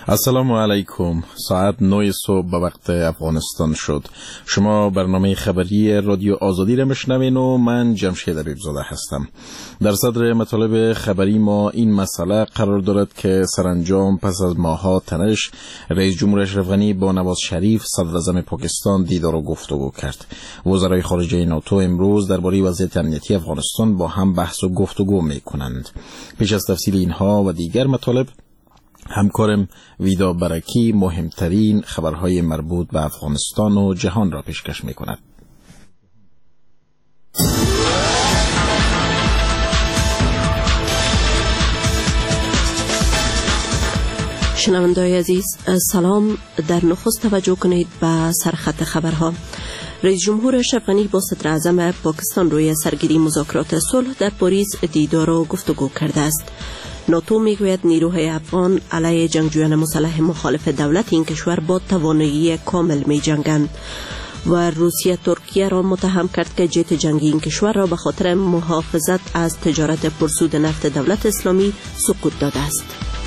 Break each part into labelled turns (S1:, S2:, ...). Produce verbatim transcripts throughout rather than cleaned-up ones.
S1: السلام علیکم. ساعت نه صبح به وقت افغانستان شد. شما برنامه خبری رادیو آزادی را میشنوین و من جمشید حبیبزاده هستم. در صدر مطالب خبری ما این مسئله قرار دارد که سرانجام پس از ماه‌ها تنش، رئیس جمهور اشرف غنی با نواز شریف صدر اعظم پاکستان دیدار و گفتگو کرد. وزرای خارجه ناتو امروز درباره وضعیت امنیتی افغانستان با هم بحث و گفتگو میکنند. پیش از تفصیل اینها و دیگر مطالب، همکارم ویدا برکی مهمترین خبرهای مربوط به افغانستان و جهان را پیشکش می کند.
S2: شنونده‌های عزیز سلام. در نخست توجه کنید به سرخط خبرها. رئیس جمهور اشرف غنی با صدر اعظم پاکستان روی سرگیری مذاکرات صلح در پاریس دیدار و گفتگو کرده است. ناتو میگوید نیروهای افغان علیه جنگجویان مسلح مخالف دولت این کشور با توانایی کامل می جنگند و روسیه ترکیه را متهم کرد که جت جنگی این کشور را به خاطر محافظت از تجارت پرسود نفت دولت اسلامی سقوط داده است.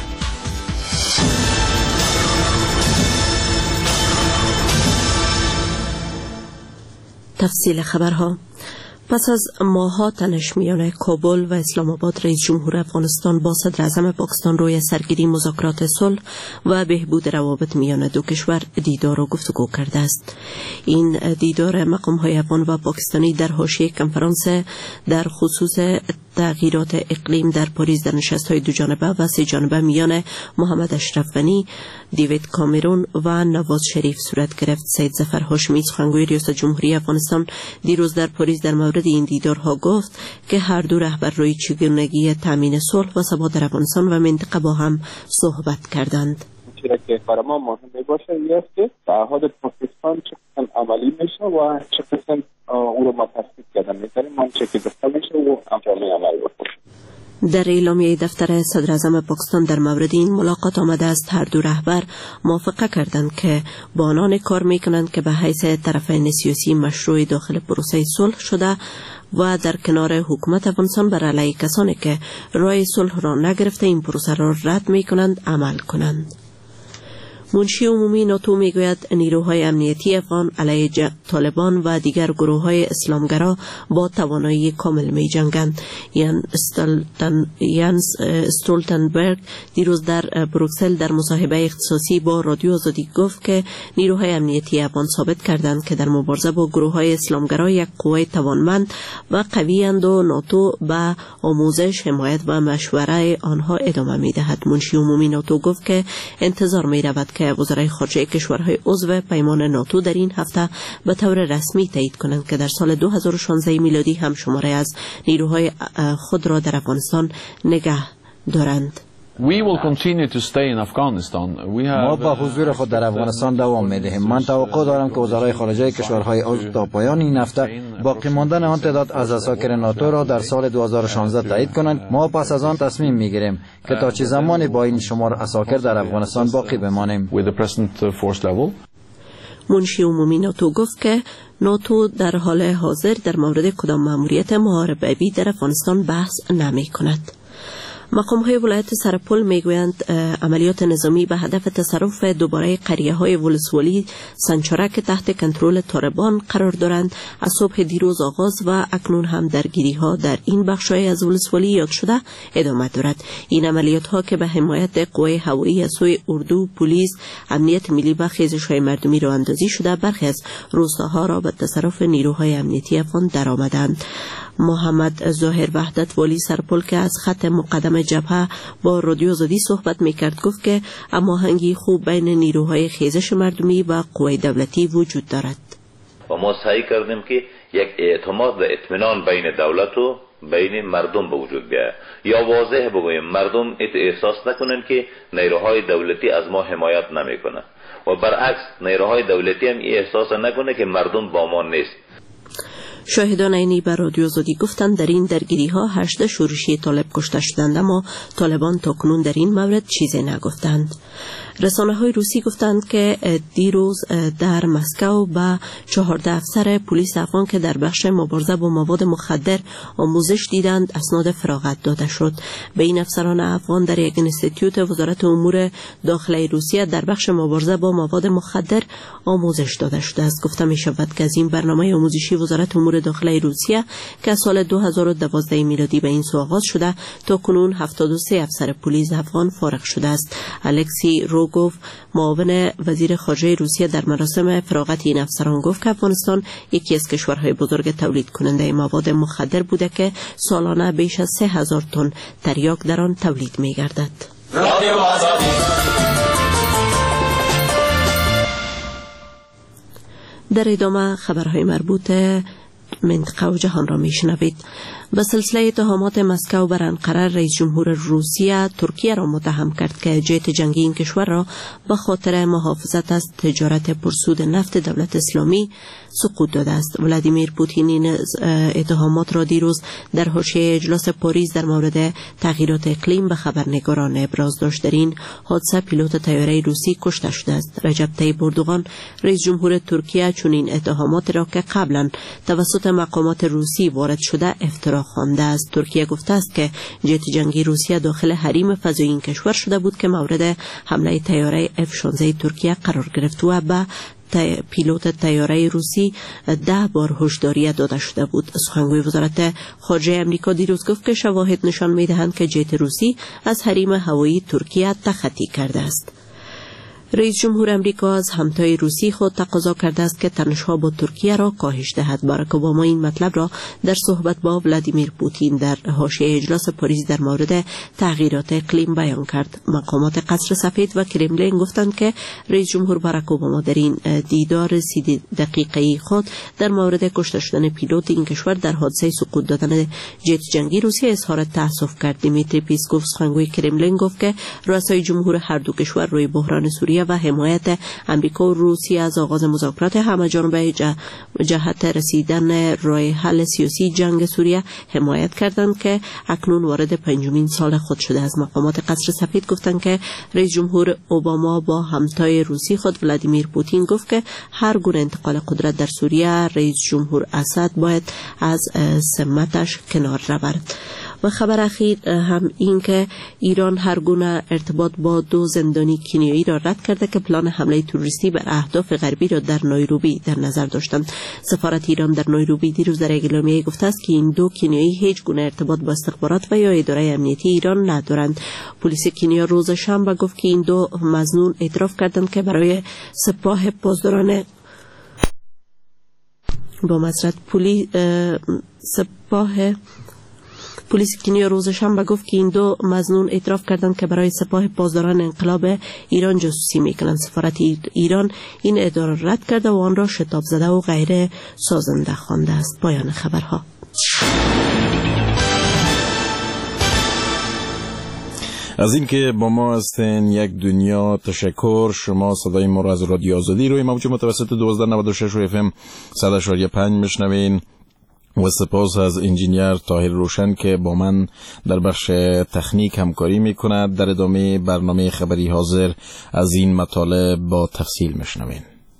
S2: تفصیل خبرها. پس از ماه‌ها تنش میان کابل و اسلام آباد، رئیس جمهور افغانستان با صدر اعظم پاکستان روی سرگیری مذاکرات صلح و بهبود روابط میان دو کشور دیدار و گفتگو کرده است. این دیدار مقام‌های افغان و پاکستانی در حاشیه کنفرانس در خصوص تغییرات اقلیم در پاریس در نشست‌های دو جانبه و سه جانبه میان محمد اشرف غنی، دیوید کامرون و نواز شریف صورت گرفت. سید ظفر هاشمی، سخنگوی ریاست جمهوری افغانستان، دیروز در پاریس در مورد این دیدارها گفت که هر دو رهبر روی چگونگی تامین صلح و ثبات در افغانستان و منطقه با هم صحبت کردند.
S3: چیزی که برای ما مهم باشه این است که تعهد پاکستان چقدر عملی میشه و چقدر او رو ما تصدیق کردن میکنیم، من چه که گفته میشه و انجامی عمل بکنه.
S2: در اعلامیه دفتر صدر اعظم پاکستان در مورد این ملاقات آمده است هر دو رهبر موافقه کردند که با آنان کار میکنند که به حیث طرفین سیاسی مشروع داخل پروسه صلح شده و در کنار حکومت افغانستان بر علیه کسانی که راه صلح را نگرفته این پروسه را رد میکنند عمل کنند. منشی عمومی ناتو میگوید نیروهای امنیتی افغان علیه طالبان و دیگر گروه‌های اسلامگرا با توانایی کامل می جنگند. یان استولتن یانس استولتنبرگ دیروز در بروکسل در مصاحبه اختصاصی با رادیو آزادی گفت که نیروهای امنیتی افغان ثابت کردند که در مبارزه با گروه‌های اسلامگرا یک قوه توانمند و قوی اند و ناتو به آموزش، حمایت و مشوره آنها ادامه می‌دهد. منشی عمومی ناتو گفت که انتظار می‌رود که وزرای خارجه کشورهای عضو پیمان ناتو در این هفته به طور رسمی تایید کنند که در سال دو هزار و شانزده میلادی هم شماره از نیروهای خود را در افغانستان نگه دارند.
S4: ما با حضور خود در افغانستان دوام می‌دهیم. من توقع دارم که وزرای خارجه کشورهای عضو تا پایان این هفته باقی ماندن آن تعداد از اساکر ناتو را در سال دو هزار و شانزده تایید کنند. ما پس از آن تصمیم می‌گیریم که تا چه زمانی با این شمار اساکر در افغانستان باقی بمانیم.
S2: منشی عمومی ناتو گفت که ناتو در حال حاضر در مورد کدام مأموریت محاربه‌ای در افغانستان بحث نمی‌کند. مقام‌های ولایت سرپل میگویند عملیات نظامی به هدف تصرف دوباره قریه‌های ولسوالی سنچرک تحت کنترل طالبان قرار دارند از صبح دیروز آغاز و اکنون هم درگیری‌ها در این بخش‌های از ولسوالی یاد شده ادامه دارد. این عملیات‌ها که به حمایت قوای هوایی از سوی اردو، پلیس، امنیت ملی و خیزش‌های مردمی راه اندازی شده، برخی از روستاها را به تصرف نیروهای امنیتی افغان درآمدند. محمد ظاهر وحدت والی سرپل که از خط مقدم جبهه با رادیو آزادی صحبت میکرد گفت که هماهنگی خوب بین نیروهای خیزش مردمی و قوای دولتی وجود دارد.
S5: و ما سعی کردیم که یک اعتماد و اطمینان بین دولت و بین مردم به وجود بیاید، یا واضح بگوییم مردم احساس نکنن که نیروهای دولتی از ما حمایت نمیکنه و برعکس نیروهای دولتی هم احساس نکنه که مردم با ما نیست.
S2: شاهدان عینی بر رادیو آزادی گفتند در این درگیری ها هشده شورشی طالب کشته شدند، اما طالبان تاکنون در این مورد چیزی نگفتند. رسانه های روسی گفتند که دیروز در مسکو به چهارده افسر پلیس افغان که در بخش مبارزه با مواد مخدر آموزش دیدند اسناد فراغت داده شد. به این افسران افغان در یک اینستیتوت وزارت امور داخلی روسیه در بخش مبارزه با مواد مخدر آموزش داده شده است. گفته می شود که از این برنامه آموزشی وزارت امور داخلی روسیه که سال دو هزار و دوازده میلادی به این سو آغاز شده تا کنون هفتاد و سه افسر پلیس افغان فارغ شده است. الکسی روگوف معاون وزیر خارجه روسیه در مراسم فراغت این افسران گفت که افغانستان یکی از کشورهای بزرگ تولید کننده مواد مخدر بوده که سالانه بیش از سه هزار تن تریاک در آن تولید می گردد. در ادامه خبرهای مربوط منطقه و جهان را می شنوید. به سلسله اتهامات مسکو بر انقره، رئیس جمهور روسیه ترکیه را متهم کرد که جت جنگی این کشور را به خاطر محافظت از تجارت پرسود نفت دولت اسلامی سقوط داده است. ولادیمیر پوتین این اتهامات را دیروز در حاشیه اجلاس پاریس در مورد تغییرات اقلیم به خبرنگاران ابراز داشت. در این حادثه پیلوت طیاره روسی کشته شده است. رجب طیب اردوغان رئیس جمهور ترکیه چنین اتهامات را که قبلا توسط مقامات روسی وارد شده افترا خوانده است. ترکیه گفته است که جت جنگی روسیه داخل حریم فضایی این کشور شده بود که مورد حمله طیاره اف شانزده ترکیه قرار گرفت و به پیلوت طیاره روسی ده بار هشداری داده شده بود. سخنگوی وزارت خارجه امریکا دیروز گفت که شواهد نشان می‌دهند که جت روسی از حریم هوایی ترکیه تخطی کرده است. رئیس جمهور امریکا از همتای روسی خود تقاضا کرده است که تنش‌ها با ترکیه را کاهش دهد. باراک اوباما این مطلب را در صحبت با ولادیمیر پوتین در حاشیه اجلاس پاریس در مورد تغییرات اقلیم بیان کرد. مقامات قصر سفید و کرملین گفتند که رئیس جمهور باراک اوباما در این دیدار سی دقیقه‌ای خود در مورد کشته شدن پیلوت این کشور در حادثه سقوط دادن جت جنگی روسیه اظهار تأسف کرد. دیمیتری پیسکوف سخنگوی کرملین گفت که رؤسای جمهور هر دو کشور روی بحران سوریه و حمایت امریکا و روسیه از آغاز مذاکرات همه‌جانبه جهت رسیدن راه حل سیاسی جنگ سوریه حمایت کردند که اکنون وارد پنجمین سال خود شده است. مقامات قصر سفید گفتند که رئیس جمهور اوباما با همتای روسی خود ولادیمیر پوتین گفت که هر گونه انتقال قدرت در سوریه رئیس جمهور اسد باید از سمتش کنار رود. و خبر اخیر هم این که ایران هر گونه ارتباط با دو زندانی کنیایی را رد کرده که پلان حمله تروریستی بر اهداف غربی را در نایروبی در نظر داشتند. سفارت ایران در نایروبی دیروز در اعلامیه گفته است که این دو کنیایی هیچ گونه ارتباط با استخبارات و یا اداره امنیتی ایران ندارند. پلیس کنیا روز شنبه گفت که این دو مظنون اعتراف کردند که برای سپاه پاسداران با معذرت پلیس سپاه پلیس کنیا روز شنبه گفت که این دو مظنون اعتراف کردند که برای سپاه پاسداران انقلاب ایران جاسوسی میکنند. سفارت ایران این ادعا را رد کرده و آن را شتاب زده و غیر سازنده خوانده است. پایان خبرها.
S1: از اینکه با ما هستین یک دنیا تشکر. شما صدای ما را از رادیو آزادی روی موج متوسط دوازده نود و شش اف ام صد و شش و پنج میشنوین و سپاس از انجینیر طاهر روشن که با من در بخش تکنیک همکاری میکند. در ادامه برنامه خبری حاضر از این مطالب با تفصیل میشنوین.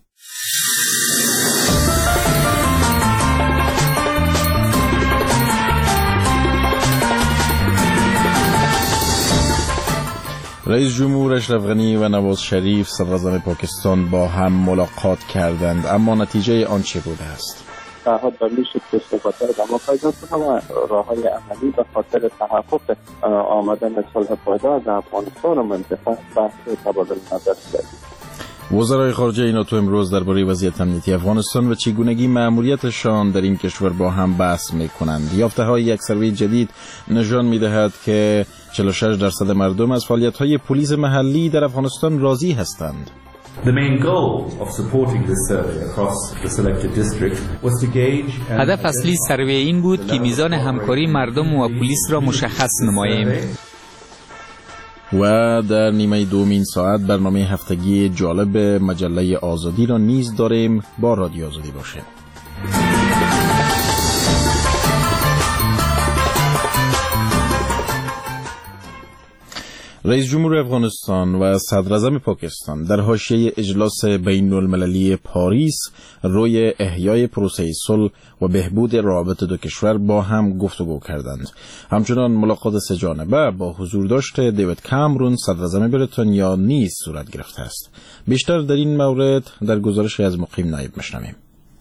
S1: رئیس جمهور اشرف غنی و نواز شریف صدراعظم پاکستان با هم ملاقات کردند، اما نتیجه آن چه بوده است؟
S3: تعهد بر میشه که صحبت‌ها را دما پیدا کنم و راه‌های عملی به خاطر تحقق آمدن صلح پایدار در افغانستان و منطقه بحث تبادل نظر کردیم.
S1: وزرای خارجه ناتو امروز درباره وضعیت امنیتی افغانستان و چگونگی مأموریتشان در این کشور با هم بحث می‌کنند. یافته‌های یک سروی جدید نشان می‌دهد که چهل و شش درصد مردم از فعالیت‌های پلیس محلی در افغانستان راضی هستند.
S6: هدف اصلی سروی این بود که میزان همکاری مردم و پلیس را مشخص نماییم.
S1: و در نیمه دومین ساعت برنامه هفتگی جالب مجله آزادی را نیز داریم. با رادیو آزادی باشید. رئیس جمهور افغانستان و صدر اعظم پاکستان در حاشیه اجلاس بین المللی پاریس روی احیای پروسه صلح و بهبود روابط دو کشور با هم گفتگو کردند. همچنان ملاقات سه جانبه با حضور داشته دیوید کامرون صدر اعظم بریتانیا نیز صورت گرفته است. بیشتر در این مورد در گزارش از مقیم نایب میشنویم.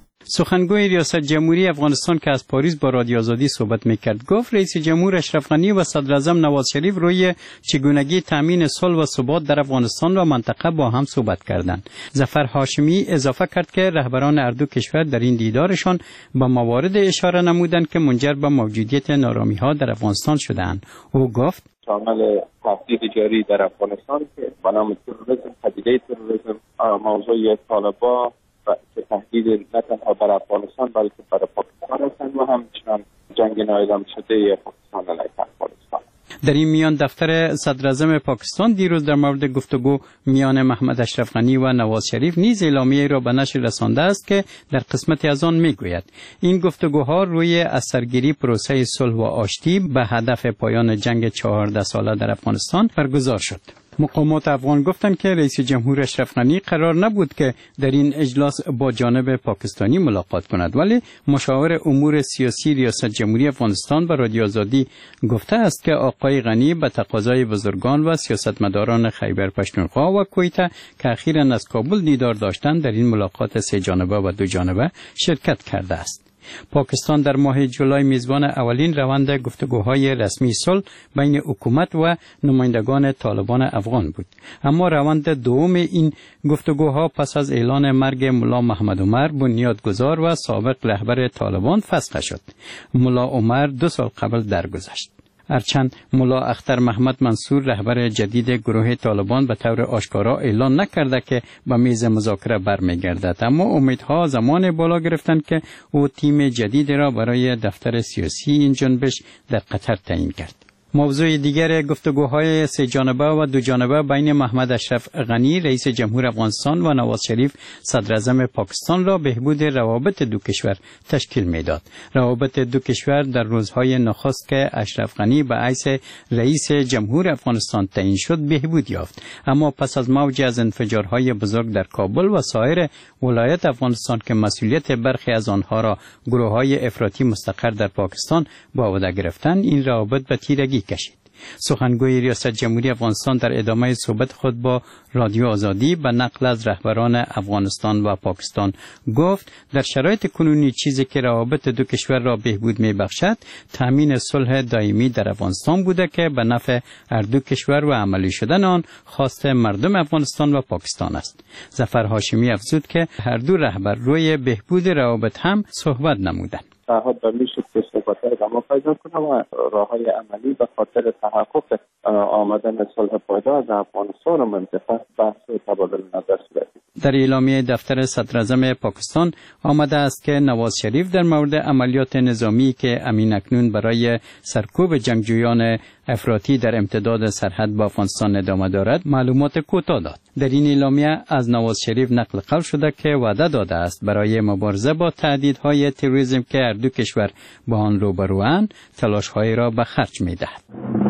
S7: سخنگوی ریاست جمهوری افغانستان که از پاریس با رادیو آزادی صحبت میکرد گفت رئیس جمهور اشرف غنی و صدر اعظم نواز شریف روی چگونگی تامین صلح و ثبات در افغانستان و منطقه با هم صحبت کردند. ظفر هاشمی اضافه کرد که رهبران هر دو کشور در این دیدارشان به موارد اشاره نمودند که منجر به موجودیت نارامی‌ها در افغانستان شدند. او گفت
S3: شامل تهدید جاری در افغانستان که به نام تروریسم، پدیده تروریسم، موضوع طالبان و که تهدید نه تنها بر افغانستان بلکه برای پاکستان هستند و همچنان جنگ نااعلام شده پاکستان علیه افغانستان.
S7: در این میان دفتر صدر اعظم پاکستان دیروز در مورد گفتگو میان محمد اشرف غنی و نواز شریف نیز اعلامیه‌ای را به نشر رسانده است که در قسمتی از آن میگوید این گفتگوها روی اثرگیری پروسه صلح و آشتی به هدف پایان جنگ چهارده ساله در افغانستان برگزار شد. مقامات افغان گفتند که رئیس جمهور اشرف غنی قرار نبود که در این اجلاس با جانب پاکستانی ملاقات کند، ولی مشاور امور سیاسی ریاست جمهوری افغانستان به رادیو آزادی گفته است که آقای غنی به تقاضای بزرگان و سیاستمداران خیبر پختونخوا و کویته که اخیراً از کابل دیدار داشتند در این ملاقات سه جانبه و دو جانبه شرکت کرده است. پاکستان در ماه جولای میزبان اولین روند گفتگوهای رسمی صلح بین حکومت و نمایندگان طالبان افغان بود، اما روند دوم این گفتگوها پس از اعلان مرگ ملا محمد عمر بنیادگذار و سابق رهبر طالبان فسخ شد. ملا عمر دو سال قبل درگذشت. هرچند ملا اختر محمد منصور رهبر جدید گروه طالبان به طور آشکارا اعلان نکرده که به میز مذاکره برمیگردد، اما امیدها زمان بالا گرفتند که او تیم جدید را برای دفتر سیاسی این جنبش در قطر تعیین کرد. موضوع دیگر گفتگوهای سه جانبه و دو جانبه بین محمد اشرف غنی رئیس جمهور افغانستان و نواز شریف صدر اعظم پاکستان را بهبود روابط دو کشور تشکیل میداد. روابط دو کشور در روزهای نخست که اشرف غنی به حیث رئیس جمهور افغانستان تعیین شد بهبود یافت، اما پس از موج از انفجارهای بزرگ در کابل و سایر ولایت افغانستان که مسئولیت برخی از آنها را گروه‌های افراطی مستقر در پاکستان به عهده گرفتند، این روابط به تیرگی کشید. سخنگوی ریاست جمهوری افغانستان در ادامه صحبت خود با رادیو آزادی به نقل از رهبران افغانستان و پاکستان گفت در شرایط کنونی چیزی که روابط دو کشور را بهبود می‌بخشد تامین صلح دائمی در افغانستان بوده که به نفع هر دو کشور و عملی شدن آن خواست مردم افغانستان و پاکستان است. ظفر هاشمی افزود که هر دو رهبر روی بهبود روابط هم صحبت نمودند.
S3: تعهد بر میشد که صحبت‌های ادامه پیدا کنه و راه‌های عملی به خاطر تحقق آمدن صلح پایدار در افغانستان و منطقه بحث و تبادل نظر صورت.
S7: در اعلامیه دفتر صدر اعظم پاکستان آمده است که نواز شریف در مورد عملیات نظامی که امین اکنون برای سرکوب جنگجویان افراطی در امتداد سرحد با افغانستان ادامه دارد معلومات کوتاه داد. در این اعلامیه از نواز شریف نقل قول شده که وعده داده است برای مبارزه با تهدیدهای تروریسم که هر دو کشور با آن روبروند تلاش‌هایی را به خرج می‌دهد.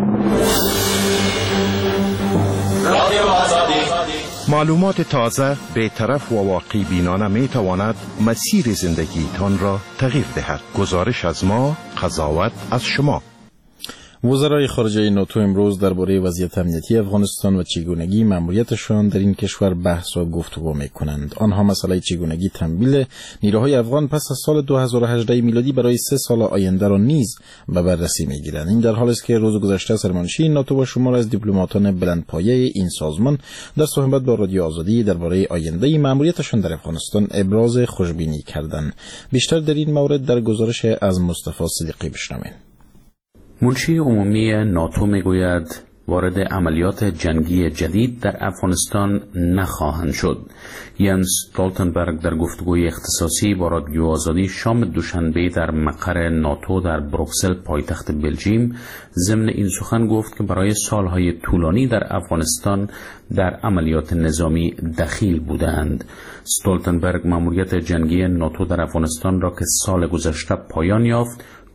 S8: معلومات تازه، بی‌طرف و واقعی بینانه می تواند مسیر زندگیتان را تغییر دهد. گزارش از ما، قضاوت از شما.
S1: وزرای خارجه ناتو امروز درباره وضعیت امنیتی افغانستان و چگونگی مأموریتشان در این کشور بحث و گفتگو می‌کنند. آنها مسئله چگونگی تمویل نیروهای افغان پس از سال دو هزار و هجده میلادی برای سه سال آینده را نیز به بررسی می‌گیرند. این در حالی است که روز گذشته سرمنشی ناتو و شمار از دیپلماتان بلندپایه این سازمان در صحبت با رادیو آزادی درباره آینده مأموریتشان در افغانستان ابراز خوشبینی کردند. بیشتر در این مورد در گزارش از مصطفی صدیقی بشنوید.
S9: منشی عمومی ناتو میگوید وارد عملیات جنگی جدید در افغانستان نخواهند شد. ینس استولتنبرگ در گفتگوی اختصاصی با رادیو آزادی شام دوشنبه در مقر ناتو در بروکسل پایتخت بلژیم ضمن این سخن گفت که برای سالهای طولانی در افغانستان در عملیات نظامی دخیل بودند. استولتنبرگ مأموریت جنگی ناتو در افغانستان را که سال گذشته پایان یافت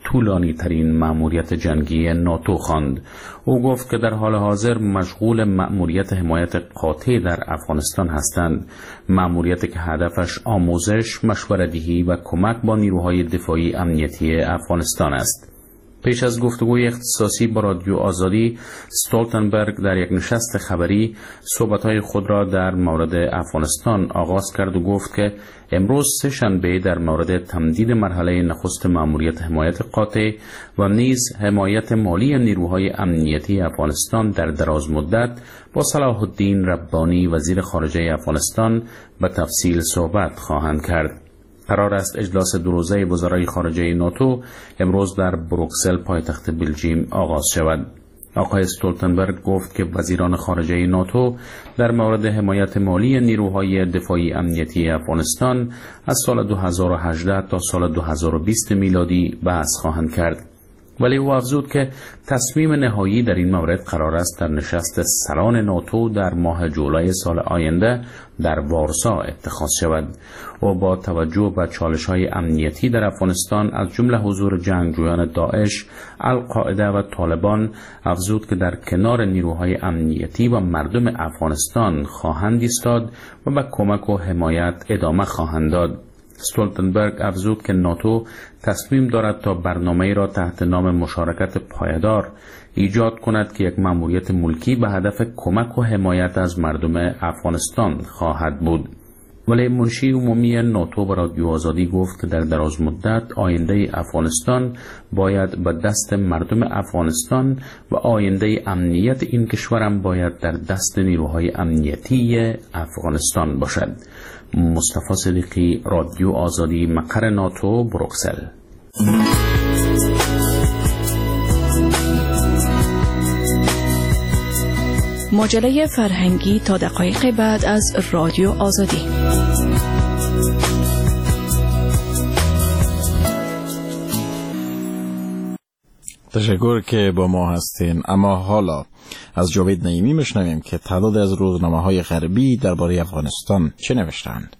S9: طولانی ترین مأموریت جنگی ناتو خواند. او گفت که در حال حاضر مشغول مأموریت حمایت قاطع در افغانستان هستند، مأموریتی که هدفش آموزش، مشوره‌دهی و کمک با نیروهای دفاعی امنیتی افغانستان است. پیش از گفتگوی اختصاصی با رادیو آزادی، استولتنبرگ در یک نشست خبری صحبت‌های خود را در مورد افغانستان آغاز کرد و گفت که امروز سه شنبه در مورد تمدید مرحله نخست مأموریت حمایت قاطع و نیز حمایت مالی نیروهای امنیتی افغانستان در دراز مدت با صلاح الدین ربانی وزیر خارجه افغانستان به تفصیل صحبت خواهند کرد. قرار است اجلاس دو روزه وزرای خارجه ناتو امروز در بروکسل پایتخت بلژیم آغاز شود. آقای استولتنبرگ گفت که وزیران خارجه ناتو در مورد حمایت مالی نیروهای دفاعی امنیتی افغانستان از سال دو هزار و هجده تا سال دو هزار و بیست میلادی بحث خواهند کرد. ولی او افزود که تصمیم نهایی در این مورد قرار است در نشست سران ناتو در ماه جولای سال آینده در وارسا اتخاذ شود. و با توجه به چالش‌های امنیتی در افغانستان از جمله حضور جنگجویان داعش، القاعده و طالبان، افزود که در کنار نیروهای امنیتی و مردم افغانستان خواهند ایستاد و به کمک و حمایت ادامه خواهند داد. استولتنبرگ افزود که ناتو تصمیم دارد تا برنامه‌ای را تحت نام مشارکت پایدار ایجاد کند که یک مأموریت ملکی به هدف کمک و حمایت از مردم افغانستان خواهد بود. ولی منشی عمومی ناتو به رادیو آزادی گفت که در دراز مدت آینده افغانستان باید به دست مردم افغانستان و آینده امنیت این کشورم باید در دست نیروهای امنیتی افغانستان باشد. مصطفی صدیقی، رادیو آزادی، مقر ناتو، بروکسل.
S10: مجله فرهنگی تا دقایق بعد از رادیو آزادی.
S1: تشکر که با ما هستین. اما حالا از جاوید نعیمی میشنویم که تعداد از روزنامه‌های غربی درباره افغانستان چه نوشتند.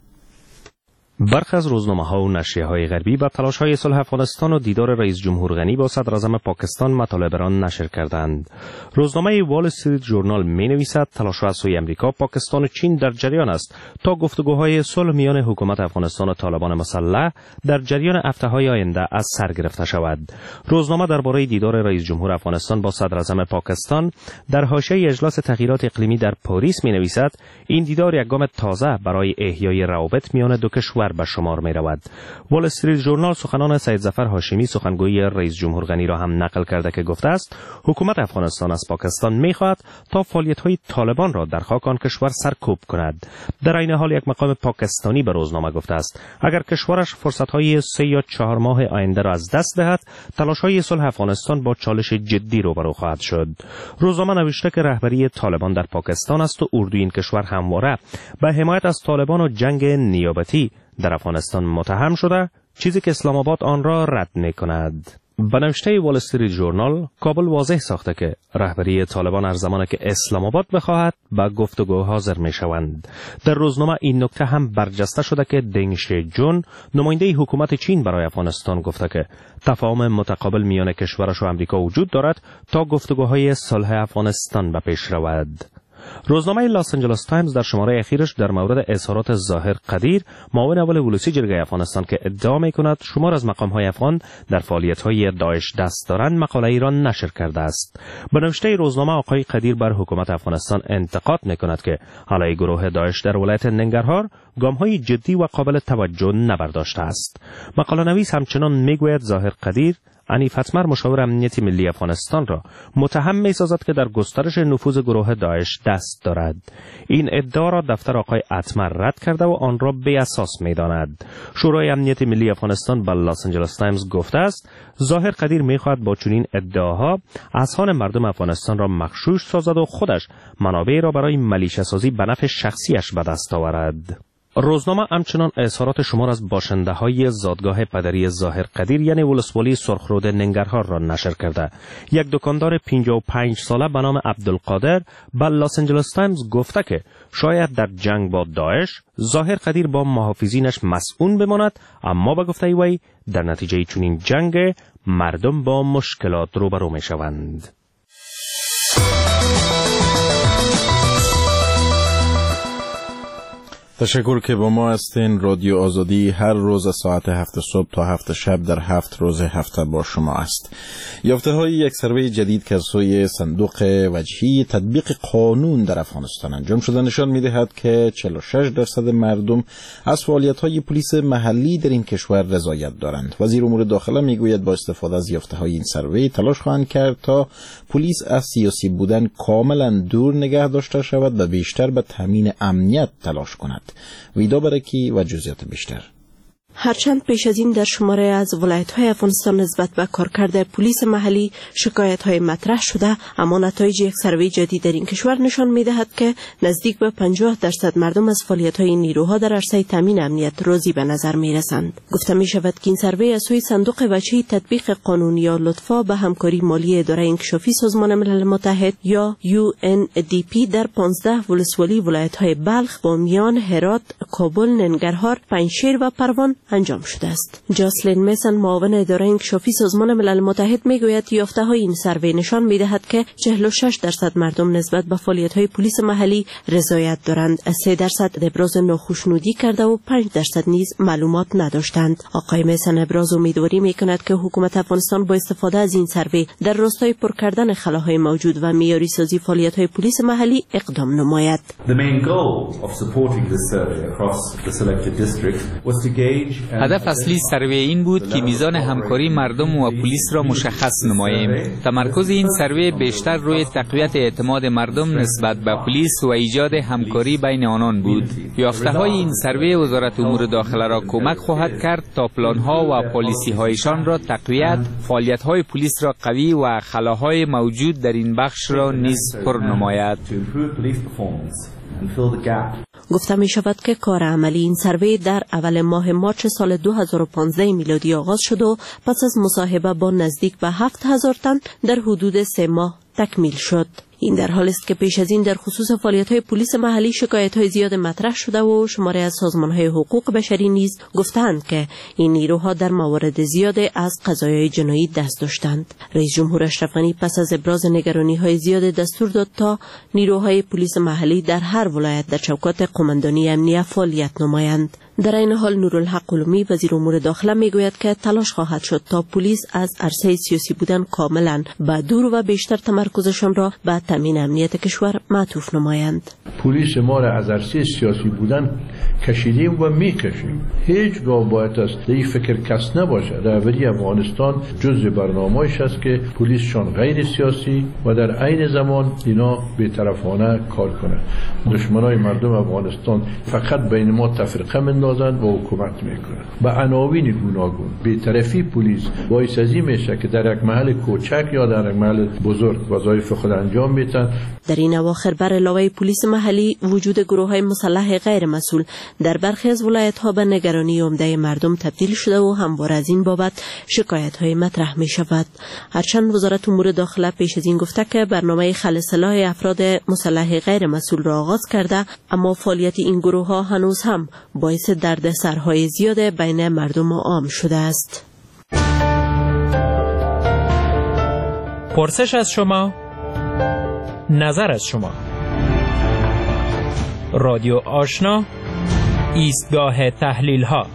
S11: برخی از روزنامه‌ها و نشریه‌های غربی با تلاش‌های صلح افغانستان و دیدار رئیس جمهور غنی با صدر اعظم پاکستان مطالب را نشر کردند. روزنامه وال استریت ژورنال می‌نویسد تلاش‌ها از سوی آمریکا، پاکستان و چین در جریان است تا گفتگوهای صلح میان حکومت افغانستان و طالبان مسلح در جریان هفته‌های آینده از سر گرفته شود. روزنامه درباره دیدار رئیس جمهور افغانستان با صدر اعظم پاکستان در حاشیه اجلاس تغییرات اقلیمی در پاریس می‌نویسد این دیدار یک گام تازه برای احیای روابط میان دو کشور به شمار می رود. وال استریت ژورنال سخنان سید ظفر هاشمی سخنگوی رئیس جمهور غنی را هم نقل کرده که گفته است حکومت افغانستان از پاکستان می خواهد تا فعالیت‌های طالبان را در خاک آن کشور سرکوب کند. در عین حال یک مقام پاکستانی به روزنامه گفته است اگر کشورش فرصت‌های سه یا چهار ماه آینده را از دست دهد تلاش‌های صلح افغانستان با چالش جدی روبرو خواهد شد. روزنامه نوشته که رهبری طالبان در پاکستان است و اردوی این کشور همواره به حمایت از طالبان و جنگ نیابتی در افغانستان متهم شده، چیزی که اسلام آباد آن را رد می کند. به نوشته وال استریت ژورنال، کابل واضح ساخته که رهبری طالبان هر زمانی که اسلام آباد بخواهد به گفتگو حاضر می شوند. در روزنامه این نکته هم برجسته شده که دنگ شیجون، نماینده حکومت چین برای افغانستان، گفته که تفاهم متقابل میان کشورش و آمریکا وجود دارد تا گفتگوهای صلح افغانستان به پیش رود. روزنامه لاس آنجلس تایمز در شماره اخیرش در مورد اظهارات ظاهر قدیر، معاون اول ولوسی جرگه افغانستان که ادعا می‌کند شمار از مقام‌های افغان در فعالیت‌های داعش دست دارند، مقاله ای را نشر کرده است. به نوشته روزنامه آقای قدیر بر حکومت افغانستان انتقاد می‌کند که علیه گروه داعش در ولایت ننگرهار گام‌های جدی و قابل توجه نبرداشته است. مقاله نویس همچنان می‌گوید ظاهر قدیر عنیف اتمر مشاور امنیت ملی افغانستان را متهم می‌سازد که در گسترش نفوذ گروه داعش دست دارد. این ادعا را دفتر آقای اتمر رد کرده و آن را بی اساس می‌داند. شورای امنیت ملی افغانستان به لاس آنجلس تایمز گفته است ظاهر قدیر می‌خواهد با چنین ادعاها اذهان مردم افغانستان را مغشوش سازد و خودش منابع را برای ملیشه سازی به نفع شخصیش به دست آورد. روزنامه همچنان اظهارات شمار از باشنده‌های زادگاه پدری ظاهر قدیر یعنی ولسوالی سرخرود ننگرهار را نشر کرده. یک دکاندار پنجاه و پنج ساله به نام عبدالقادر به لاس آنجلس تایمز گفته که شاید در جنگ با داعش ظاهر قدیر با محافظینش مسئول بماند، اما به گفته وی در نتیجه چنین جنگ مردم با مشکلات روبرو می شوند.
S1: تشکر که با ما هستین. رادیو آزادی هر روز ساعت هفت صبح تا هفت شب در هفت روز هفته با شما است. یافته های یک سروی جدید که از سوی صندوق وجهی تطبیق قانون در افغانستان انجام شده نشان می دهد که چهل و شش درصد مردم از فعالیت های پلیس محلی در این کشور رضایت دارند. وزیر امور داخله می گوید با استفاده از یافته های این سروی تلاش خواهند کرد تا پلیس از سیاسی بودن کاملا دور نگه داشته شود و بیشتر به تامین امنیت تلاش کند. ویدا برکی و جزئیات بیشتر.
S2: هرچند پیش از این در شماره از ولایت‌های افغانستان نسبت به کارکرد پلیس محلی شکایت‌های مطرح شده، اما نتایج یک سروی جدید در این کشور نشان می‌دهد که نزدیک به پنجاه درصد مردم از فعالیت‌های این نیروها در عرصه تامین امنیت راضی به نظر می‌رسند. گفته می‌شود که این سروی از سوی صندوق وجهی تطبیق قانون یا لطفا به همکاری مالی اداره انکشافی سازمان ملل متحد یا یو ان دی پی در پانزده ولسوالی ولایت‌های بلخ، بامیان، هرات، کابل، ننگرهار، پنجشیر و پروان انجام شده است. جاسلین میسن معاون اداره انکشافی سازمان ملل متحد میگوید یافته های این سروی نشان میدهد که چهل و شش درصد مردم نسبت به فعالیت های پلیس محلی رضایت دارند، سه درصد ابراز ناخشنودی کرده و پنج درصد نیز معلومات نداشتند. آقای میسن ابراز امیدواری میکند که حکومت افغانستان با استفاده از این سروی در راستای پر کردن خلاهای موجود و معیاری سازی فعالیت های پلیس محلی اقدام نماید.
S12: The main goal of supporting this survey across the selected district was to gauge
S6: هدف اصلی سروی این بود که میزان همکاری مردم و پلیس را مشخص نماییم. تمرکز این سروی بیشتر روی تقویت اعتماد مردم نسبت به پلیس و ایجاد همکاری بین آنان بود. یافته‌های این سروی وزارت امور داخله را کمک خواهد کرد تا پلان‌ها و پالیسی‌هایشان را تقویت، فعالیت‌های پلیس را قوی و خلاهای موجود در این بخش را نیز پر نماید.
S2: گفته می شود که کار عملی این سروی در اول ماه مارچ سال دو هزار و پانزده میلادی آغاز شد و پس از مصاحبه با نزدیک به هفت هزار تن در حدود سه ماه تکمیل شد. این در حال است که پیش از این در خصوص فعالیت‌های پلیس محلی شکایت‌های زیاد مطرح شده و شماره از سازمان‌های حقوق بشری نیز گفتند که این نیروها در موارد زیاد از قضایای جنایی دست داشتند. رئیس جمهور اشرف غنی پس از ابراز نگرانی‌های زیاد دستور داد تا نیروهای پلیس محلی در هر ولایت در چوکات قماندانی امنیه فعالیت نمایند. در این حال نورالحق قلومی وزیر امور داخله میگوید که تلاش خواهد شد تا پلیس از عرصه سیاسی بودن کاملا به دور و بیشتر تمرکزشان را به تامین امنیت کشور معطوف نمایند.
S13: پلیس ما را از عرصه سیاسی بودن کشیدیم و میکشیم. هیچگاه باید است در این فکر کس نباشه. رهبری افغانستان جزء برنامه‌اش است که پلیسشان غیر سیاسی و در عین زمان اینا بی‌طرفانه کار کنه. دشمنای مردم افغانستان فقط بین ما تفرقه مندازند و حکومت میکنند. به عناوین گوناگون بی‌طرفی پلیس باعث ازی میشه که در یک محل کوچک یا در یک محل بزرگ وظایف خود انجام میدن.
S2: در این اواخر بر علاوه پلیس محلی وجود گروه‌های مسلح غیر مسئول در برخی از ولایت‌ها به نگرانی عمده مردم تبدیل شده و همواره از این بابت شکایت‌های مطرح می‌شود. هرچند وزارت امور داخله پیش از این گفته که برنامه خلع سلاح افراد مسلح غیر مسئول را آغاز کرده، اما فعالیت این گروه‌ها هنوز هم باعث دردسرهای زیاد بین مردم عام شده است.
S14: پرسش از شما، نظر از شما. رادیو آشنا، ایستگاه تحلیل ها.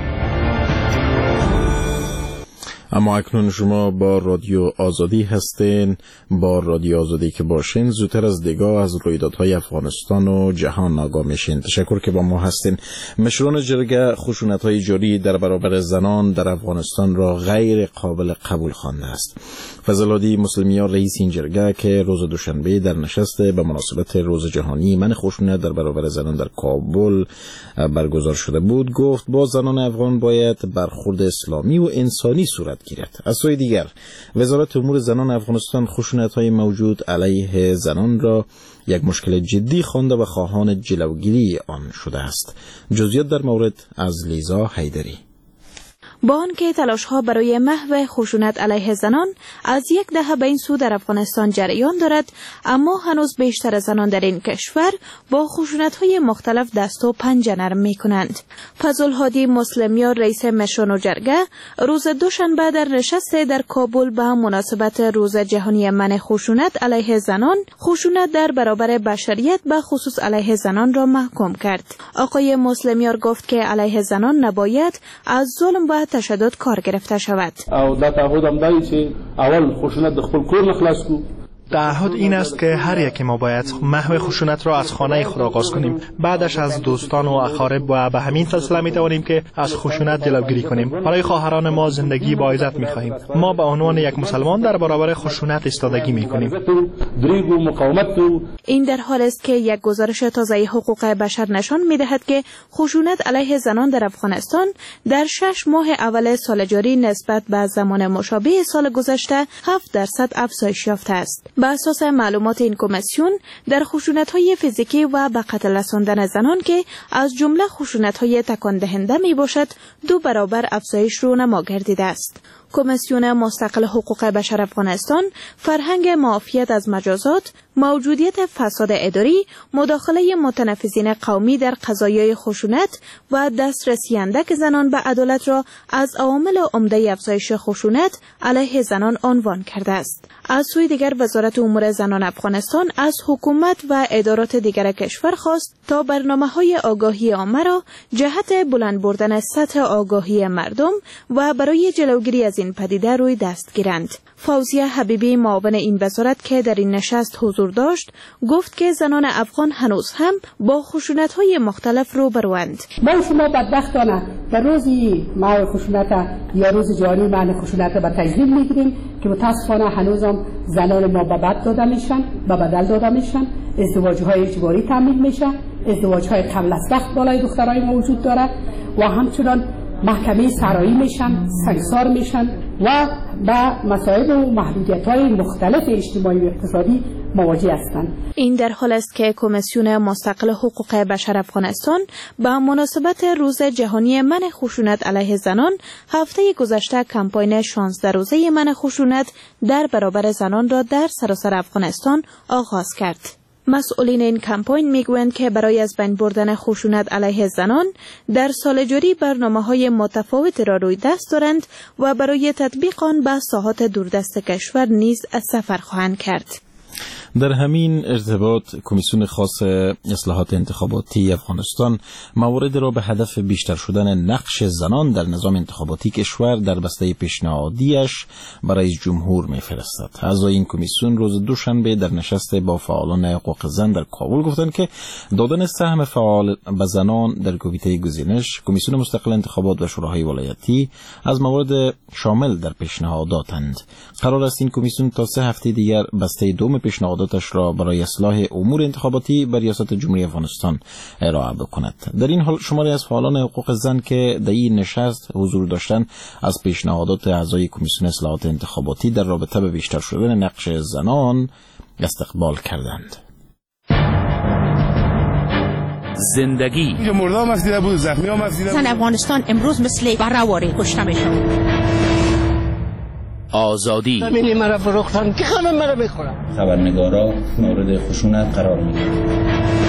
S1: اما اکنون شما با رادیو آزادی هستین. با رادیو آزادی که باشین زودتر از دیگاه از رویدادهای افغانستان و جهان آگاه میشین. تشکر که با ما هستین. مشران جرگه خشونت‌های جاری در برابر زنان در افغانستان را غیر قابل قبول خوانده است. فضل‌الدین مسلمیان رئیس این جرگه که روز دوشنبه در نشست به مناسبت روز جهانی منع خشونت در برابر زنان در کابل برگزار شده بود گفت با زنان افغان باید برخورد اسلامی و انسانی صورت گیرد. از سوی دیگر وزارت امور زنان افغانستان خشونت‌های موجود علیه زنان را یک مشکل جدی خوانده و خواهان جلوگیری آن شده است. جزئیات در مورد از لیزا حیدری.
S10: با آنکه تلاش‌ها برای محو خشونت علیه زنان از یک دهه به این سو در افغانستان جریان دارد، اما هنوز بیشتر زنان در این کشور با خشونت‌های مختلف دست و پنجه نرم می‌کنند. فضل‌الهادی مسلمیار رئیس مشران و جرگه روز دوشنبه در نشست در کابل به مناسبت روز جهانی منع خشونت علیه زنان، خشونت در برابر بشریت به خصوص علیه زنان را محکوم کرد. آقای مسلمیار گفت که علیه زنان نباید از ظلم و تشدد کار گرفته شود.
S15: او دا تعهد هم دایی چې اول خشونت د خپل کور نه خلاص کو.
S16: تعهد این است که هر یک ما باید محو خشونت را از خانه خود آغاز کنیم. بعدش از دوستان و اقارب و به همین سلسله می توانیم که از خشونت جلوگیری کنیم. برای خواهران ما زندگی با عزت می خواهیم. ما به عنوان یک مسلمان در برابر خشونت ایستادگی می کنیم.
S10: این در حال است که یک گزارش تازه حقوق بشر نشان می دهد که خشونت علیه زنان در افغانستان در شش ماه اول سال جاری نسبت به زمان مشابه سال گذشته هفت درصد افزایش یافته است. بر اساس معلومات این کمیسیون در خشونت‌های فیزیکی و به قتل رساندن زنان که از جمله خشونت‌های تکان دهنده میباشد، دو برابر افزایش رونما گردیده است. کمیسیون مستقل حقوق بشر افغانستان فرهنگ معافیت از مجازات، موجودیت فساد اداری، مداخله متنفذین قومی در قضایای خشونت و دسترسی اندک زنان به عدالت را از عوامل عمده افزایش خشونت علیه زنان عنوان کرده است. از سوی دیگر وزارت امور زنان افغانستان از حکومت و ادارات دیگر کشور خواست تا برنامه‌های آگاهی عامه را جهت بلند بردن سطح آگاهی مردم و برای جلوگیری از این پدیده روی دست گیرند. فوزیه حبیبی معاون این وزارت که در این نشست حضور داشت گفت که زنان افغان هنوز هم با خشونت‌های مختلف روبروند.
S17: ما شما بدبختانه در روزی منع خشونت یا روز جهانی منع خشونت به تجلیل میگیریم که متاسفانه هنوز هم زنان ما به بد داده میشن، به بدل داده میشن، ازدواج‌های اجباری تامین میشه، ازدواج‌های قبل از وقت بالای دخترای موجود داره و همچنان محکمه سرایی میشن، سنگسار میشن و با مسائل و محدودیت‌های مختلف اجتماعی و اقتصادی مواجه هستند.
S10: این در حال است که کمیسیون مستقل حقوق بشر افغانستان به مناسبت روز جهانی منع خشونت علیه زنان هفته گذشته کمپاین شانزده روزه منع خشونت در برابر زنان را در سراسر افغانستان آغاز کرد. مسئولین این کمپاین میگویند که برای از بین بردن خشونت علیه زنان در سال جاری برنامه‌های متفاوتی را روی دست دارند و برای تطبیق آن به ساحات دوردست کشور نیز سفر خواهند کرد.
S1: در همین ارتباط کمیسیون خاص اصلاحات انتخاباتی افغانستان موارد را به هدف بیشتر شدن نقش زنان در نظام انتخاباتی کشور در بسته پیشنهادیش برای رئیس جمهور می‌فرستد. اعضای این کمیسیون روز دوشنبه در نشست با فعالان حقوق زن در کابل گفتند که دادن سهم فعال به زنان در کمیته گزینش، کمیسیون مستقل انتخابات و شوراهای ولایتی از موارد شامل در پیشنهاداتند. قرار است این کمیسیون تا سه هفته دیگر بسته دوم پیشنهاداتش را برای اصلاح امور انتخاباتی بر ریاست جمهوری افغانستان ارائه بکند. در این حال شماری از فعالان حقوق زن که در این نشست حضور داشتند از پیشنهادات اعضای کمیسیون اصلاحات انتخاباتی در رابطه به بیشتر شدن نقش زنان استقبال کردند.
S18: زندگی
S19: مردم مسیده بود، زخمی ها مسیده بود.
S20: زن افغانستان امروز مثل برآوری کشته میشن.
S18: آزادی
S20: ببینی مرا فروختن که خمه مرا بخورم.
S21: خبرنگارا مورد خشونت قرار میگیرن.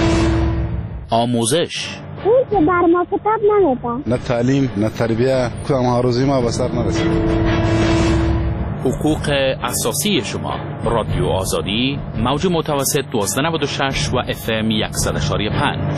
S18: آموزش
S22: اون که بر ما کتاب نمیده.
S19: نه تعلیم نه تربیه کدام هاروزی ما بسر نرسید.
S18: حقوق اساسی شما. رادیو آزادی موج متوسط دوازده نود و شش و اف ام صد و یک و پنج.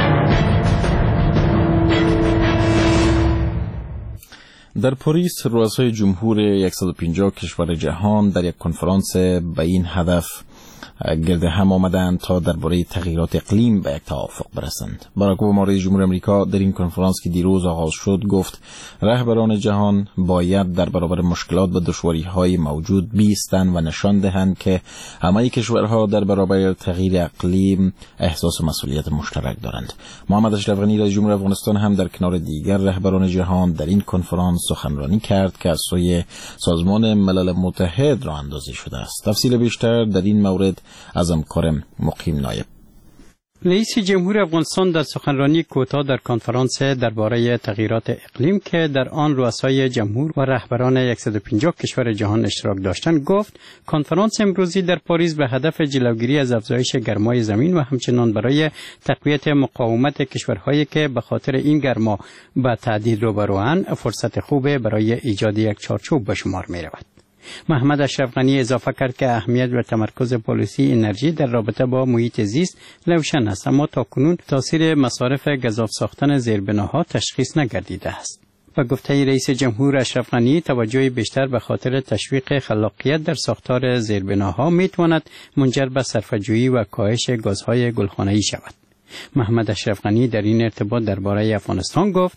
S1: در پاریس رؤسای جمهور صد و پنجاه کشور جهان در یک کنفرانس به این هدف گرد هم آمدند تا درباره تغییرات اقلیم به یک توافق برسند. باراک اوباما رئیس جمهور آمریکا در این کنفرانس که دیروز آغاز شد گفت رهبران جهان باید در برابر مشکلات و دشواری‌های موجود بایستند و نشان دهند که همه کشورها در برابر تغییر اقلیم احساس مسئولیت مشترک دارند. محمد اشرف غنی رئیس جمهور افغانستان هم در کنار دیگر رهبران جهان در این کنفرانس سخنرانی کرد که از سوی سازمان ملل متحد راه اندازی شده است. تفصیل بیشتر در این مورد از همکارم مقیم نایب.
S7: رئیس جمهور افغانستان در سخنرانی کوتاه در کنفرانس درباره تغییرات اقلیم که در آن رؤسای جمهور و رهبران صد و پنجاه کشور جهان اشتراک داشتند گفت کنفرانس امروزی در پاریس به هدف جلوگیری از افزایش گرمای زمین و همچنان برای تقویت مقاومت کشورهایی که به خاطر این گرما به تهدید روبروند فرصت خوب برای ایجاد یک چارچوب به شمار می رود. محمد اشرف غنی اضافه کرد که اهمیت و تمرکز پالیسی انرژی در رابطه با محیط زیست روشن است، اما تاکنون تاثیر مصارف گزاف ساختن زیربناها تشخیص نگردیده است. و گفته رئیس جمهور اشرف غنی توجه بیشتر به خاطر تشویق خلاقیت در ساختار زیربناها می تواند منجر به صرفه‌جویی و کاهش گازهای گلخانه‌ای شود. محمد اشرف غنی در این ارتباط درباره افغانستان گفت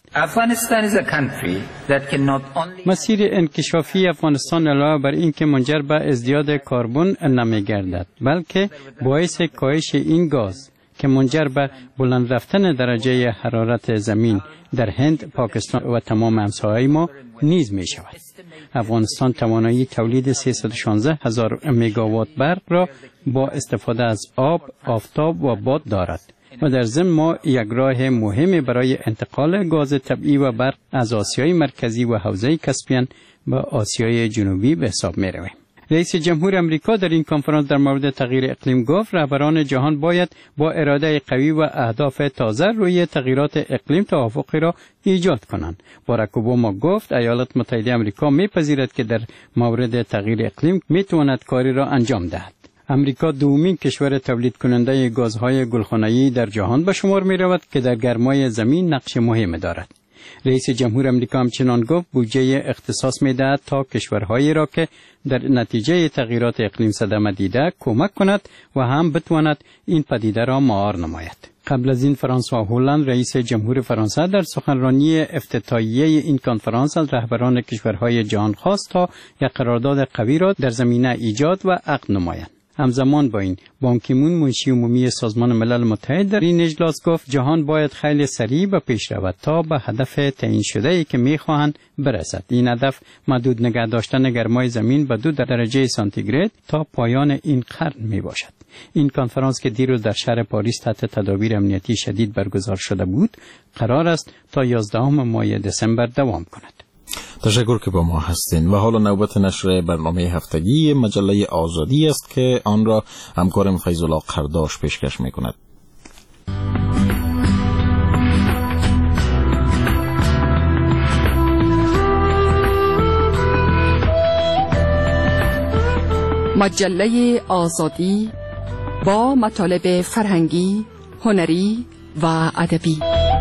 S7: مسیر انکشافی افغانستان علاوه بر اینکه منجر به ازدیاد کربن نمی گردد بلکه باعث کاهش این گاز که منجر به بلند رفتن درجه حرارت زمین در هند، پاکستان و تمام همسایه‌های ما نیز می شود. افغانستان توانایی تولید سیصد و شانزده هزار مگاوات برق را با استفاده از آب، آفتاب و باد دارد و در ضمن ما یک راه مهم برای انتقال گاز طبیعی و برق از آسیای مرکزی و حوزه کاسپین به آسیای جنوبی به حساب می رویم. رئیس جمهور آمریکا در این کنفرانس در مورد تغییر اقلیم گفت رهبران جهان باید با اراده قوی و اهداف تازه روی تغییرات اقلیم توافقی را ایجاد کنند. باراک اوباما گفت ایالات متحده آمریکا می‌پذیرد که در مورد تغییر اقلیم می‌تواند کاری را انجام دهد. امریکا دومین کشور تولید کننده گازهای گلخانه‌ای در جهان به شمار می رود که در گرمای زمین نقش مهم دارد. رئیس جمهور آمریکا همچنان گفت بودجه اختصاص می دهد تا کشورهایی را که در نتیجه تغییرات اقلیم صدمه دیده کمک کند و هم بتواند این پدیده را مهار نماید. قبل از این فرانسوا هولند رئیس جمهور فرانسه در سخنرانی افتتاحیه این کنفرانس از رهبران کشورهای جهان خواست تا یک قرارداد قوی را در زمینه ایجاد و عقد نمایند. همزمان با این بان کی مون منشی عمومی سازمان ملل متحد در این اجلاس گفت جهان باید خیلی سریع به پیش رود تا به هدف تعیین شده ای که میخواهند برسد. این هدف محدود نگه داشتن گرمای زمین به دو درجه سانتیگراد تا پایان این قرن می باشد. این کنفرانس که دیروز در شهر پاریس تحت تدابیر امنیتی شدید برگزار شده بود قرار است تا یازدهم ماه دسامبر دوام کند.
S1: تشکر که با ما هستین و حالا نوبت نشر برنامه هفتگی مجله آزادی است که آن را همکارم فیض الله قرداش پیشکش می‌کند.
S4: مجله آزادی با مطالب فرهنگی، هنری و ادبی.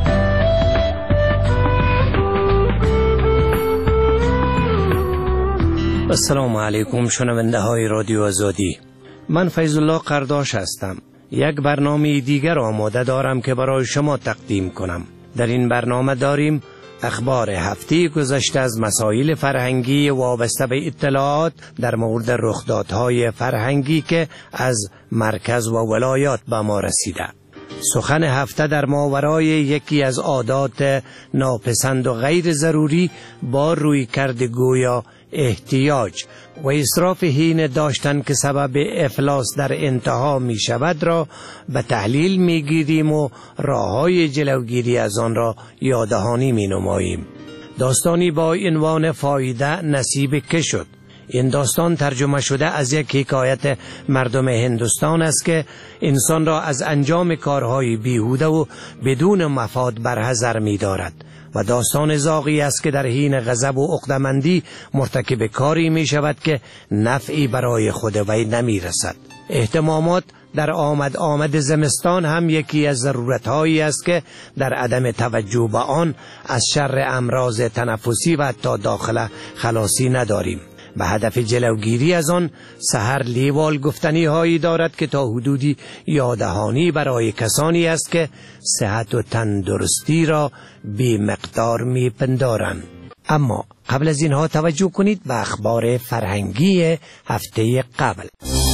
S5: السلام علیکم شنونده های رادیو آزادی، من فیض الله قرداش هستم. یک برنامه دیگر آماده دارم که برای شما تقدیم کنم. در این برنامه داریم اخبار هفته گذشته از مسائل فرهنگی وابسته به اطلاعات در مورد رخدادهای فرهنگی که از مرکز و ولایات به ما رسیده. سخن هفته در ماورای یکی از عادات ناپسند و غیر ضروری با رویکرد گویا احتیاج و اسراف حین داشتن که سبب افلاس در انتها می شود را به تحلیل می گیریم و راه‌های جلوگیری از آن را یاددهانی می نماییم. داستانی با عنوان فایده نصیب که شد. این داستان ترجمه شده از یک حکایت مردم هندوستان است که انسان را از انجام کارهای بیهوده و بدون مفاد برحذر می دارد و داستان زاغی است که در حین غضب و عقده‌مندی مرتکب کاری می شود که نفعی برای خود وی نمی رسد. اهتمامات در آمد آمد زمستان هم یکی از ضرورتهایی است که در عدم توجه به آن از شر امراض تنفسی و حتی داخله خلاصی نداریم. به هدف جلوگیری از آن سحر لیوال گفتنی هایی دارد که تا حدودی یادهانی برای کسانی است که صحت و تندرستی را بی مقدار می پندارند. اما قبل از اینها توجه کنید به اخبار فرهنگی هفته قبل.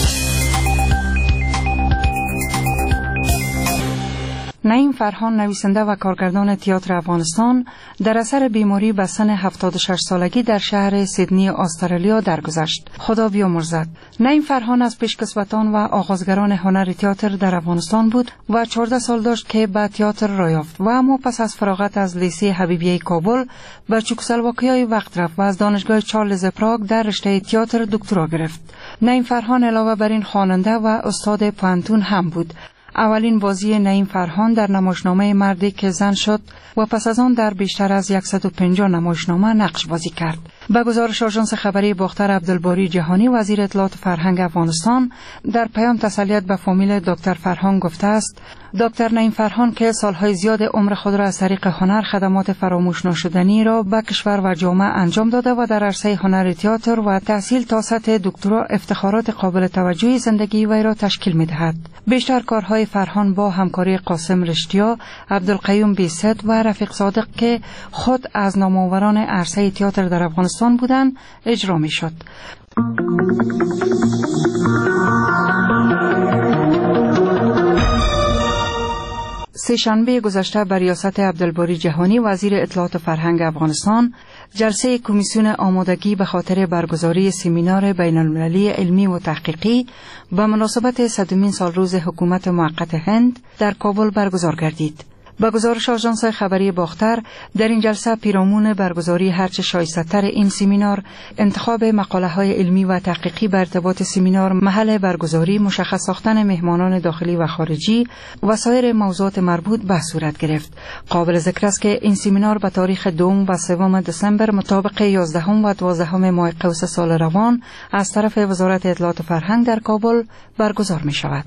S3: نعیم فرهان، نویسنده و کارگردان تئاتر افغانستان، در اثر بیماری به سن هفتاد و شش سالگی در شهر سیدنی استرالیا درگذشت. خدا بیامرزد. نعیم فرهان از پیشکسوتان و آغازگران هنر تئاتر در افغانستان بود و چهارده سال داشت که به تئاتر راه یافت و اما پس از فراغت از لیسه حبیبیه کابل به چکسلواکیای وقت رفت و از دانشگاه چارلز پراگ در رشته تئاتر دکترا گرفت. نعیم فرهان علاوه بر این خواننده و استاد پانتون هم بود. اولین بازی نعیم فرهان در نمایشنامه مردی که زن شد و پس از آن در بیشتر از صد و پنجاه نمایشنامه نقش بازی کرد. به گزارش آژانس خبری باختر عبدالباری جهانی، وزیر اطلاعات فرهنگ افغانستان، در پیام تسلیت به فامیل دکتر فرهان گفته است: دکتر نعیم فرهان که سالهای زیاد عمر خود را از طریق هنر خدمات فراموش نشدنی را به کشور و جامعه انجام داده و در عرصه هنر تئاتر و تحصیل تا سطح دکترا افتخارات قابل توجهی زندگی وی را تشکیل می‌دهد. بیشتر کارهای فرهان با همکاری قاسم رشتیا، عبدالقیوم بیست و رفیق صادق که خود از نامآوران عرصه تئاتر در افغانستان بودند اجرا می‌شد. سه‌شنبه گذشته بر ریاست عبدالباری جهانی، وزیر اطلاعات فرهنگ افغانستان، جلسه کمیسیون آمادگی به خاطر برگزاری سمینار بین المللی علمی و تحقیقی به مناسبت صدمین سالروز حکومت موقت هند در کابل برگزار گردید. با گزارش آژانس خبری باختر، در این جلسه پیرامون برگزاری هرچه شایسته‌تر این سمینار، انتخاب مقاله‌های علمی و تحقیقی بر ارتباط سمینار، محل برگزاری، مشخص ساختن مهمانان داخلی و خارجی و سایر موضوعات مربوط به صورت گرفت. قابل ذکر است که این سمینار به تاریخ دوم و سوم دسامبر مطابق یازدهم و دوازدهم ماه قوس سال روان از طرف وزارت اطلاعات فرهنگ در کابل برگزار می شود.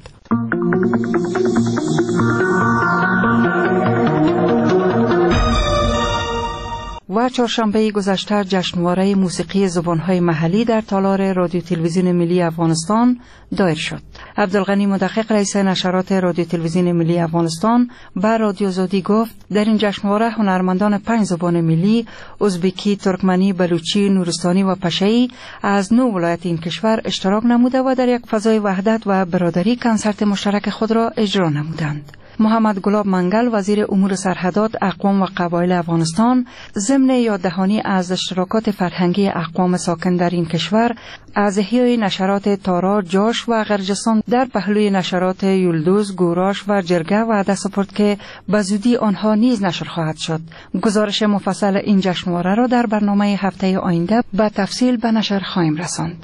S3: و چهارشنبه گذشته جشنواره موسیقی زبانهای محلی در تالار رادیو تلویزیون ملی افغانستان دایر شد. عبدالغنی مدقق، رئیس نشرات رادیو تلویزیون ملی افغانستان، به رادیو آزادی گفت در این جشنواره هنرمندان پنج زبان ملی، ازبکی، ترکمنی، بلوچی، نورستانی و پشه‌ای از نه ولایت این کشور اشتراک نموده و در یک فضای وحدت و برادری کنسرت مشترک خود را اجرا نمودند. محمد گلاب منگل، وزیر امور سرحدات، اقوام و قبایل افغانستان، ضمن یاددهانی از اشتراکات فرهنگی اقوام ساکن در این کشور، از احیای نشرات تارا، جاش و غرجستان در پهلوی نشرات یلدوز، گوراش و جرگه وعده سپرد که به زودی آنها نیز نشر خواهد شد. گزارش مفصل این جشنواره را در برنامه هفته آینده به تفصیل به نشر خواهیم رساند.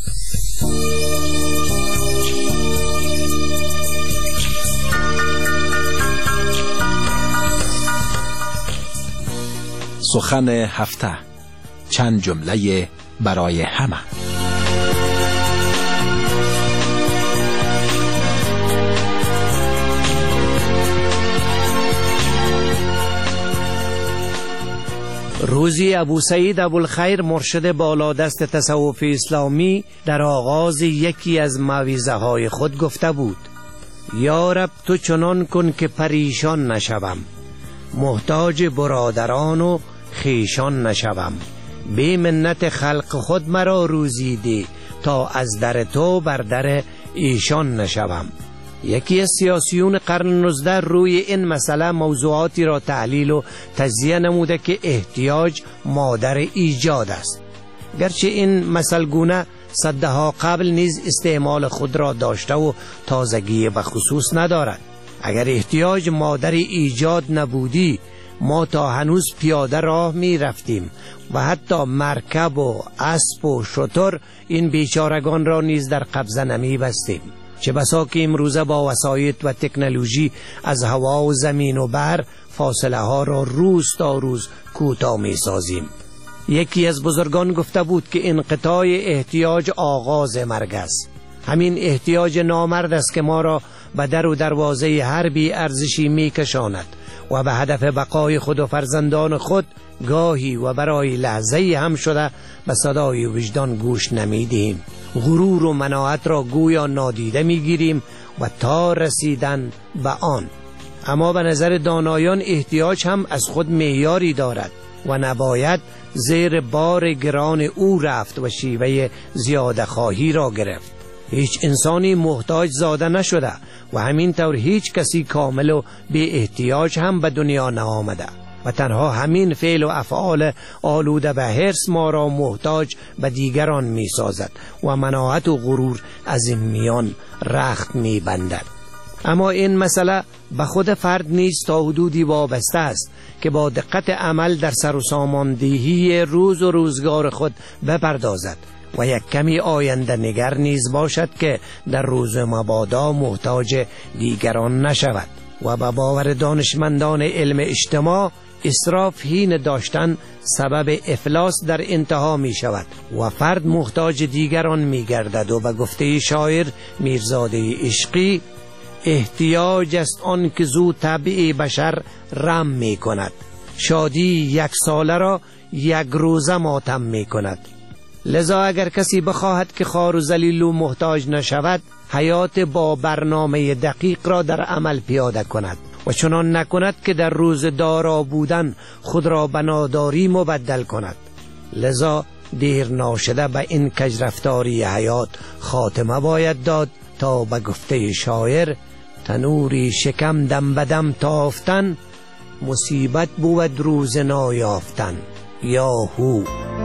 S1: سخن هفته، چند جمله برای همه.
S5: روزی ابو سعید ابوالخیر، مرشد بالادست تصوف اسلامی، در آغاز یکی از موعظه های خود گفته بود: یا رب تو چنان کن که پریشان نشوم، محتاج برادران و خیشان نشوم، بی منت خلق خود مرا روزی ده، تا از در تو بر در ایشان نشوم. یکی از سیاسیون قرن نوزده روی این مسئله موضوعاتی را تحلیل و تجزیه نموده که احتیاج مادر ایجاد است. گرچه این مثلگونه صدها قبل نیز استعمال خود را داشته و تازگی به خصوص ندارد. اگر احتیاج مادر ایجاد نبودی، ما تا هنوز پیاده راه می رفتیم و حتی مرکب و اسب و شتر این بیچارگان را نیز در قبضه نمی بستیم. چه بسا که امروزه با وسایط و تکنولوژی از هوا و زمین و بر فاصله ها را روز تا روز کوتاه می سازیم. یکی از بزرگان گفته بود که انقطاع احتیاج آغاز مرگ است. همین احتیاج نامرد است که ما را به در و دروازه هر بی ارزشی می کشاند و به هدف بقای خود و فرزندان خود گاهی و برای لحظه هم شده به صدای وجدان گوش نمیدیم. غرور و مناعت را گویا نادیده میگیریم و تا رسیدن به آن. اما به نظر دانایان احتیاج هم از خود معیاری دارد و نباید زیر بار گران او رفت و شیوه زیاده خواهی را گرفت. هیچ انسانی محتاج زاده نشده و همینطور هیچ کسی کامل و بی احتیاج هم به دنیا نآمده و تنها همین فعل و افعال آلوده به حرص ما را محتاج به دیگران می سازد و مناعت و غرور از این میان رخت می بندد. اما این مسئله به خود فرد نیز تا حدودی وابسته است که با دقت عمل در سر و ساماندهی روز و روزگار خود بپردازد و یک کمی آینده نگر نیز باشد که در روز مبادا محتاج دیگران نشود. و به باور دانشمندان علم اجتماع اسراف هین داشتن سبب افلاس در انتها می شود و فرد محتاج دیگران می گردد و به گفته شاعر میرزاده عشقی احتیاج است آن که زو طبع بشر رم می کند، شادی یک ساله را یک روزه ماتم می کند. لذا اگر کسی بخواهد که خوار و ذلیل و محتاج نشود، حیات با برنامه دقیق را در عمل پیاده کند و چنان نکند که در روز دارا بودن خود را به ناداری مبدل کند. لذا دیر ناشده به این کجرفتاری حیات خاتمه باید داد تا به گفته شاعر تنوری شکم دم بدم تافتن، مصیبت بود روز نایافتن. یا هو.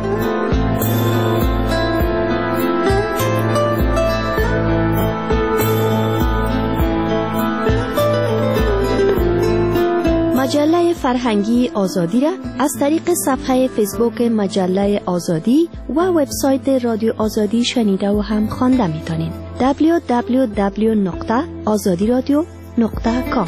S8: مجله فرهنگی آزادی را از طریق صفحه فیسبوک مجله آزادی و وبسایت رادیو آزادی شنیده و هم خوانده میتونید. دبلیو دبلیو دبلیو نقطه آزادی رادیو نقطه کام.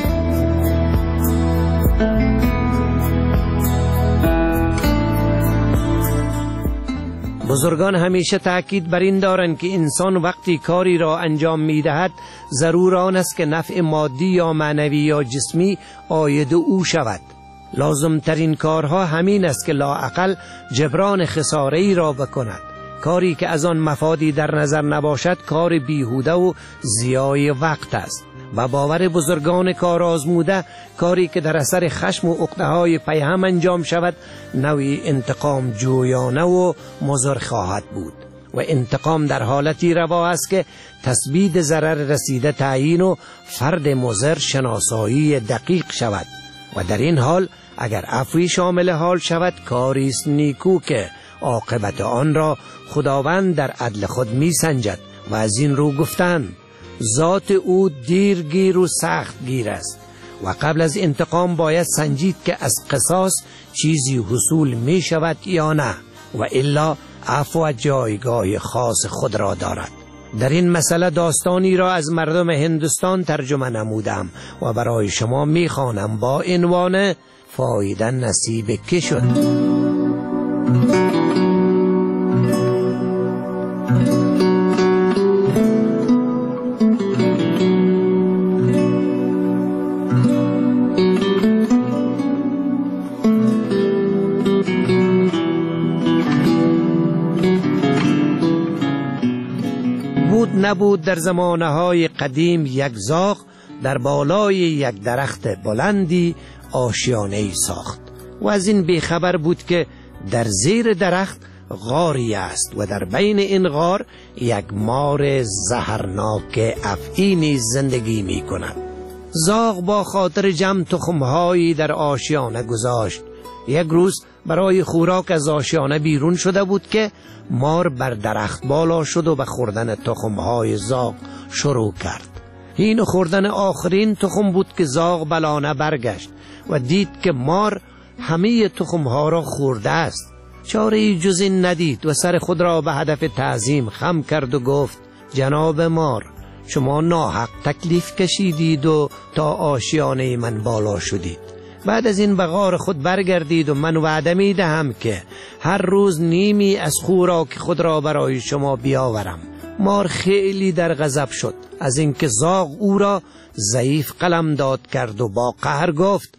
S5: بزرگان همیشه تأکید بر این دارند که انسان وقتی کاری را انجام می‌دهد ضرور آن است که نفع مادی یا معنوی یا جسمی عاید او شود. لازم ترین کارها همین است که لااقل جبران خساره‌ای را بکند. کاری که از آن مفادی در نظر نباشد کار بیهوده و ضیاع وقت است. و باور بزرگان کار آزموده کاری که در اثر خشم و عقده‌های پیهم انجام شود نوعی انتقام جویانه و مضر خواهد بود و انتقام در حالتی روا است که تثبیت ضرر رسیده تعیین و فرد مضر شناسایی دقیق شود و در این حال اگر عفوی شامل حال شود کاری است نیکو که عاقبت آن را خداوند در عدل خود می سنجد و از این رو گفتند ذات او دیرگیر و سخت گیر است و قبل از انتقام باید سنجید که از قصاص چیزی حصول می شود یا نه و الا عفو جایگاه خاص خود را دارد. در این مسئله داستانی را از مردم هندوستان ترجمه نمودم و برای شما می خوانم با عنوان فایده نصیب که شد. نبود در زمانهای قدیم یک زاغ در بالای یک درخت بلندی آشیانه‌ای ساخت و از این بیخبر بود که در زیر درخت غاری است و در بین این غار یک مار زهرناک افعی نیز زندگی می کند. زاغ با خاطر جمع تخمهایی در آشیانه گذاشت. یک روز برای خوراک از آشیانه بیرون شده بود که مار بر درخت بالا شد و به خوردن تخمهای زاغ شروع کرد. این خوردن آخرین تخم بود که زاغ بلانه برگشت و دید که مار همه تخمها را خورده است. چاره‌ای جز این ندید و سر خود را به هدف تعظیم خم کرد و گفت جناب مار، شما ناحق تکلیف کشیدید و تا آشیانه من بالا شدید. بعد از این به غار خود برگردید و من وعده می دهم که هر روز نیمی از خوراک خود را برای شما بیاورم. مار خیلی در غضب شد از اینکه زاغ او را ضعیف قلم داد کرد و با قهر گفت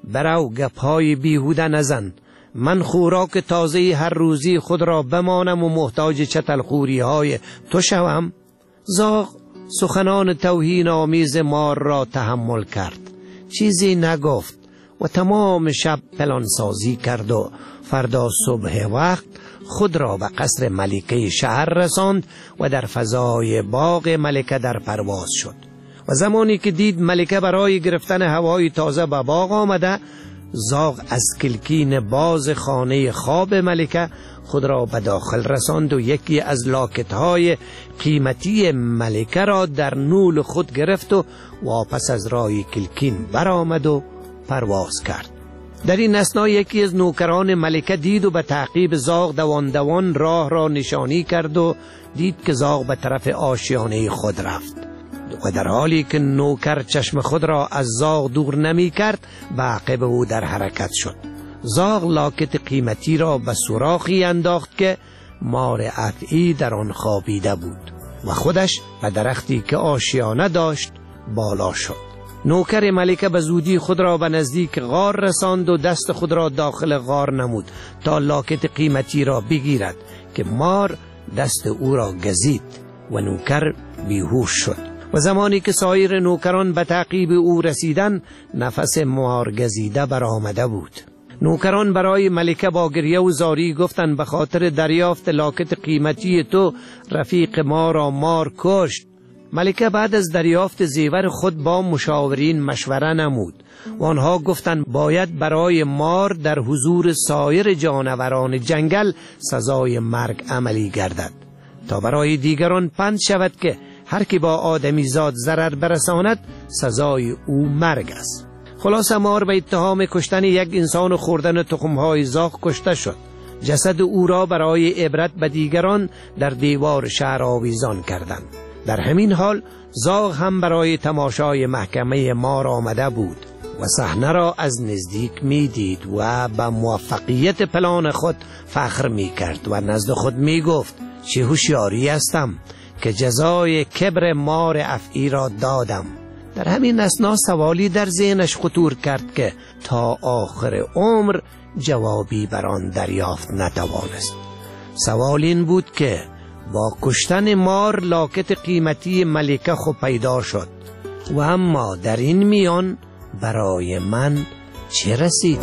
S5: برو گپهای بیهوده نزن. من خوراک تازه هر روزی خود را بمانم و محتاج چتل خوری های تو شوم؟ زاغ سخنان توهین آمیز مار را تحمل کرد، چیزی نگفت و تمام شب پلانسازی کرد و فردا صبح وقت خود را به قصر ملکه شهر رساند و در فضای باغ ملکه در پرواز شد. و زمانی که دید ملکه برای گرفتن هوای تازه به باغ آمده، زاغ از کلکین باز خانه خواب ملکه خود را به داخل رساند و یکی از لاکتهای قیمتی ملکه را در نول خود گرفت و واپس از راه کلکین برآمد و پرواز کرد. در این اثنا یکی از نوکران ملکه دید و به تعقیب زاغ دوان دوان راه را نشانی کرد و دید که زاغ به طرف آشیانه خود رفت و در حالی که نوکر چشم خود را از زاغ دور نمی کرد به عقب او در حرکت شد. زاغ لاکت قیمتی را به سوراخی انداخت که مار افعی در آن خوابیده بود و خودش به درختی که آشیانه داشت بالا شد. نوکر ملکه به زودی خود را به نزدیک غار رساند و دست خود را داخل غار نمود تا لاکت قیمتی را بگیرد که مار دست او را گزید و نوکر بیهوش شد. و زمانی که سایر نوکران به تعقیب او رسیدن، نفس مار گزیده برآمده بود. نوکران برای ملکه با گریه و زاری گفتند به خاطر دریافت لاکت قیمتی تو رفیق ما را مار کشت. ملکه بعد از دریافت زیور خود با مشاورین مشوره نمود و آنها گفتند باید برای مار در حضور سایر جانوران جنگل سزای مرگ عملی گردد تا برای دیگران پند شود که هر کی با آدمی زاد ضرر برساند سزای او مرگ است. خلاصه مار به اتهام کشتن یک انسان و خوردن تخمهای زاغ کشته شد. جسد او را برای عبرت به دیگران در دیوار شهر آویزان کردند. در همین حال زاغ هم برای تماشای محکمه مار آمده بود و صحنه را از نزدیک می دید و به موفقیت پلان خود فخر می کرد و نزد خود می گفت چه هوشیاری هستم که جزای کبر مار افعی را دادم. در همین اثنا سوالی در ذهنش خطور کرد که تا آخر عمر جوابی بر آن دریافت نتوانست. سوال این بود که با کشتن مار لاکت قیمتی ملکه خو پیدا شد و اما در این میان برای من چه رسید؟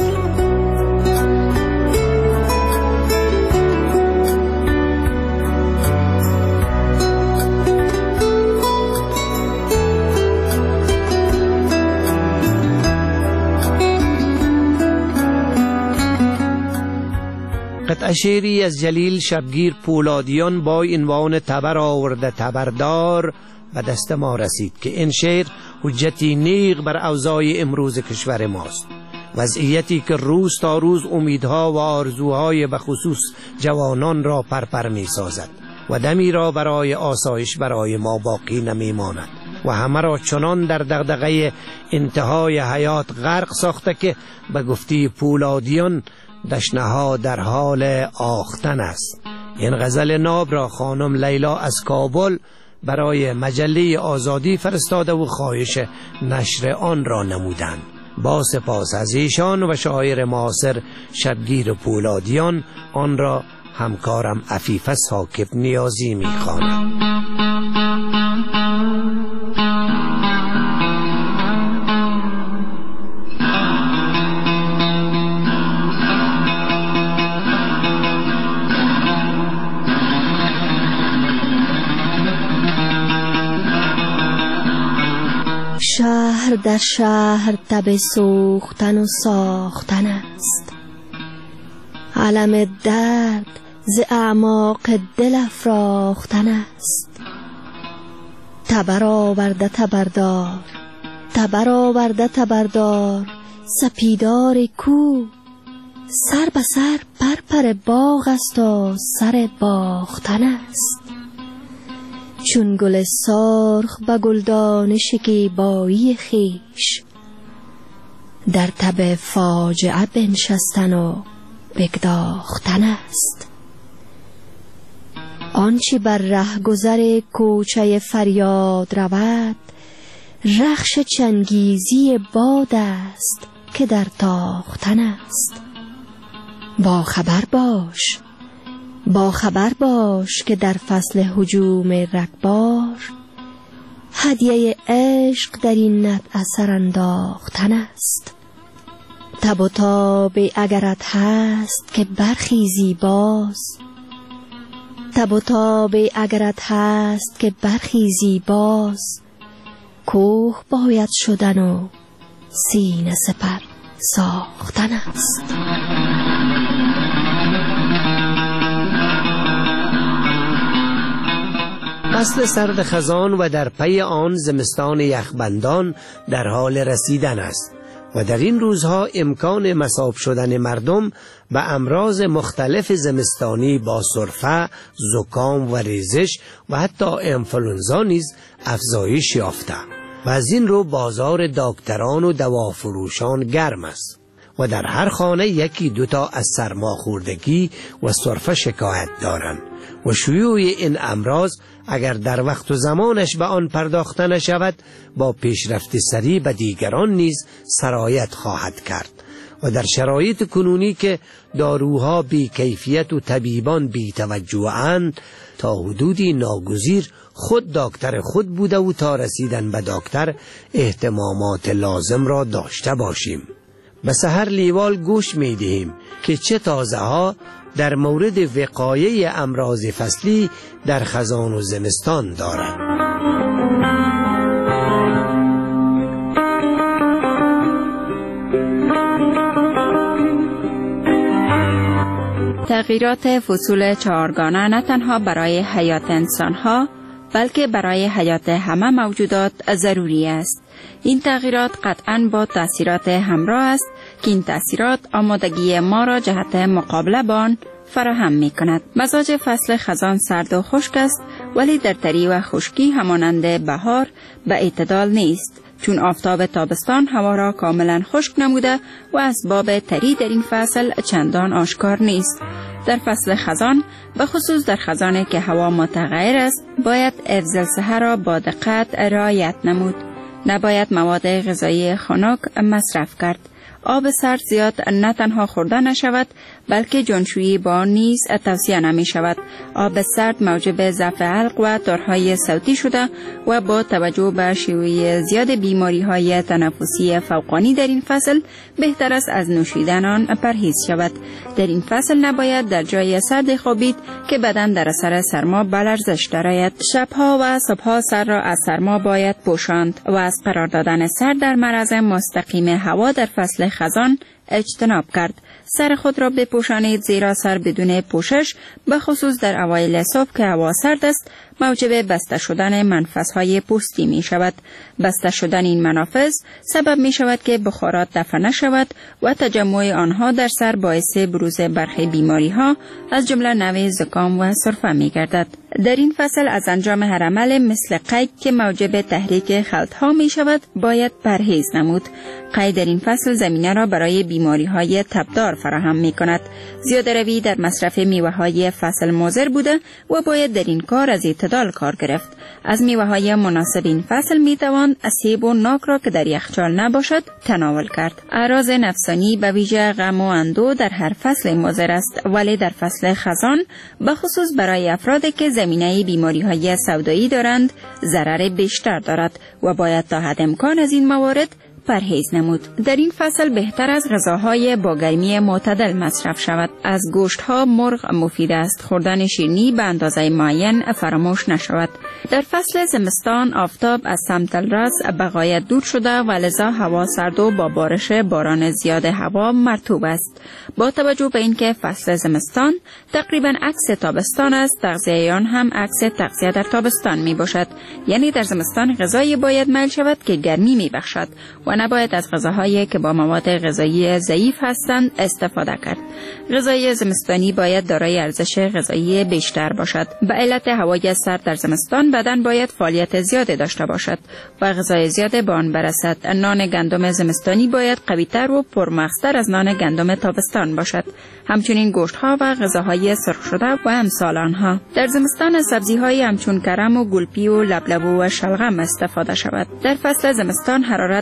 S5: قطعه شعری از جلیل شبگیر پولادیان با عنوان تبر آورده تبردار به دست ما رسید که این شعر حجتی نیغ بر اوضاع امروز کشور ماست. وضعیتی که روز تا روز امیدها و آرزوهای به خصوص جوانان را پرپر می سازد و دمی را برای آسایش برای ما باقی نمی ماند و همه را چنان در دغدغه انتهای حیات غرق ساخته که به گفته پولادیان دشنه‌ها در حال آختن است. این غزل ناب را خانم لیلا از کابل برای مجله آزادی فرستاده و خواهش نشر آن را نمودند. با سپاس از ایشان و شاعر معاصر شبگیر پولادیان آن را همکارم عفیفه ساکب نیازی می‌خواند.
S8: شهر در شهر تب سوختن و ساختن است، علم درد ز اعماق دل افراختن است. تبر آورده تبردار، تبر آورده تبردار، سپیدار کو سر به سر پر پر باغ است و سر باختن است. چون گل سرخ به گلدان شکیبایی خیش، در تب فاجعه بنشستن و بگداختن است. آنچه بر ره گذر کوچه فریاد رود، رخش چنگیزی باد است که در تاختن است. با خبر باش، با خبر باش که در فصل هجوم رگبار هدیه عشق در این نت اثر انداختن است. تب و تاب اگرت هست که برخیزی باز، تب و تاب اگرت هست که برخیزی باز، کوه باید شدن و سینه سپر ساختن است.
S5: فصل سرد خزان و در پی آن زمستان یخبندان در حال رسیدن است و در این روزها امکان مصاب شدن مردم به امراض مختلف زمستانی با سرفه، زکام و ریزش و حتی انفلونزا نیز افزایش یافته و از این رو بازار دکتران و دوافروشان گرم است و در هر خانه یکی دوتا از سرماخوردگی و سرفه شکایت دارند و شیوع این امراض اگر در وقت و زمانش به آن پرداخته نشود با پیشرفت سریع به دیگران نیز سرایت خواهد کرد و در شرایط کنونی که داروها بی کیفیت و طبیبان بی توجه‌اند تا حدودی ناگزیر خود دکتر خود بوده و تا رسیدن به دکتر اهتمامات لازم را داشته باشیم. به سحر لیوال گوش می دهیم که چه تازه ها در مورد وقایه امراض فصلی در خزان و زمستان دارد.
S9: تغییرات فصول چهارگانه نه تنها برای حیات انسانها بلکه برای حیات همه موجودات ضروری است. این تغییرات قطعاً با تأثیرات همراه است که این تأثیرات آمادگی ما را جهت مقابله با آن فراهم می کند. مزاج فصل خزان سرد و خشک است ولی در تری و خشکی همانند بهار به اعتدال نیست، چون آفتاب تابستان هوا را کاملا خشک نموده و اسباب تری در این فصل چندان آشکار نیست. در فصل خزان به خصوص در خزانی که هوا متغیر است باید حفظ الصحه را با دقت رعایت نمود. نباید مواد غذایی خنک مصرف کرد. آب سرد زیاد نه تنها خورده نشود بلکه جانشویی با آن نیز توصیه نمی شود. آب سرد موجب ضعف حلق و تارهای صوتی شده و با توجه به شیوع زیاد بیماری های تنفسی فوقانی در این فصل بهتر است از نوشیدن آن پرهیز شود. در این فصل نباید در جای سرد خوابید که بدن در اثر سرما به لرزش درآید. شبها و صبحها سر را از سرما باید پوشاند و از قرار دادن سر در معرض مستقیم هوا در فصل خزان اجتناب کرد. سر خود را بپوشانید زیرا سر بدون پوشش به خصوص در اوایل صبح که هوا سرد است موجب بسته شدن منفذهای پوستی می شود. بسته شدن این منافذ سبب می شود که بخارات دفع نشود و تجمع آنها در سر باعث بروز برخی بیماری ها از جمله نوع زکام و سرفه می گردد. در این فصل از انجام هر عمل مثل قید که موجب تحریک خلط ها می شود باید پرهیز نمود. قید در این فصل زمینه را برای بیماری های تبدار فراهم می کند. زیاده روی در مصرف میوه های فصل مضر بوده و باید در این کار از اعتدال کار گرفت. از میوه های مناسب این فصل می توان سیب و ناک را که در یخچال نباشد تناول کرد. اعراض نفسانی به ویژه غم و اندوه در هر فصل مضر است ولی در فصل خزان به خصوص برای افرادی که زمینه بیماری های سودایی دارند ضرر بیشتر دارد و باید تا حد امکان از این موارد پرهیز نمود. در این فصل بهتر از غذاهای با گرمی معتدل مصرف شود. از گوشت‌ها مرغ مفید است. خوردن شیرینی به اندازه معین فراموش نشود. در فصل زمستان آفتاب از سمت راس به غایت دور شده و لذا هوا سرد و با بارش باران زیاد هوا مرطوب است. با توجه به اینکه فصل زمستان تقریبا عکس تابستان است، تغذیه آن هم عکس تغذیه در تابستان می باشد. یعنی در زمستان غذایی باید میل شود که گرمی می بخشد و نباید از غذاهایی که با مواد غذایی ضعیف هستند استفاده کرد. غذای زمستانی باید دارای ارزش غذایی بیشتر باشد. به علت هوای سرد در زمستان بدن باید فعالیت زیاد داشته باشد و غذای زیاد به آن برسد. نان گندم زمستانی باید قوی‌تر و پرمغزتر از نان گندم تابستان باشد. همچنین گوشت‌ها و غذاهای سرخ شده و امثال آنها. در زمستان از سبزی‌های همچون کرم و گلپی و لبلبو و شلغم استفاده شود. در فصل زمستان حرارت در بدن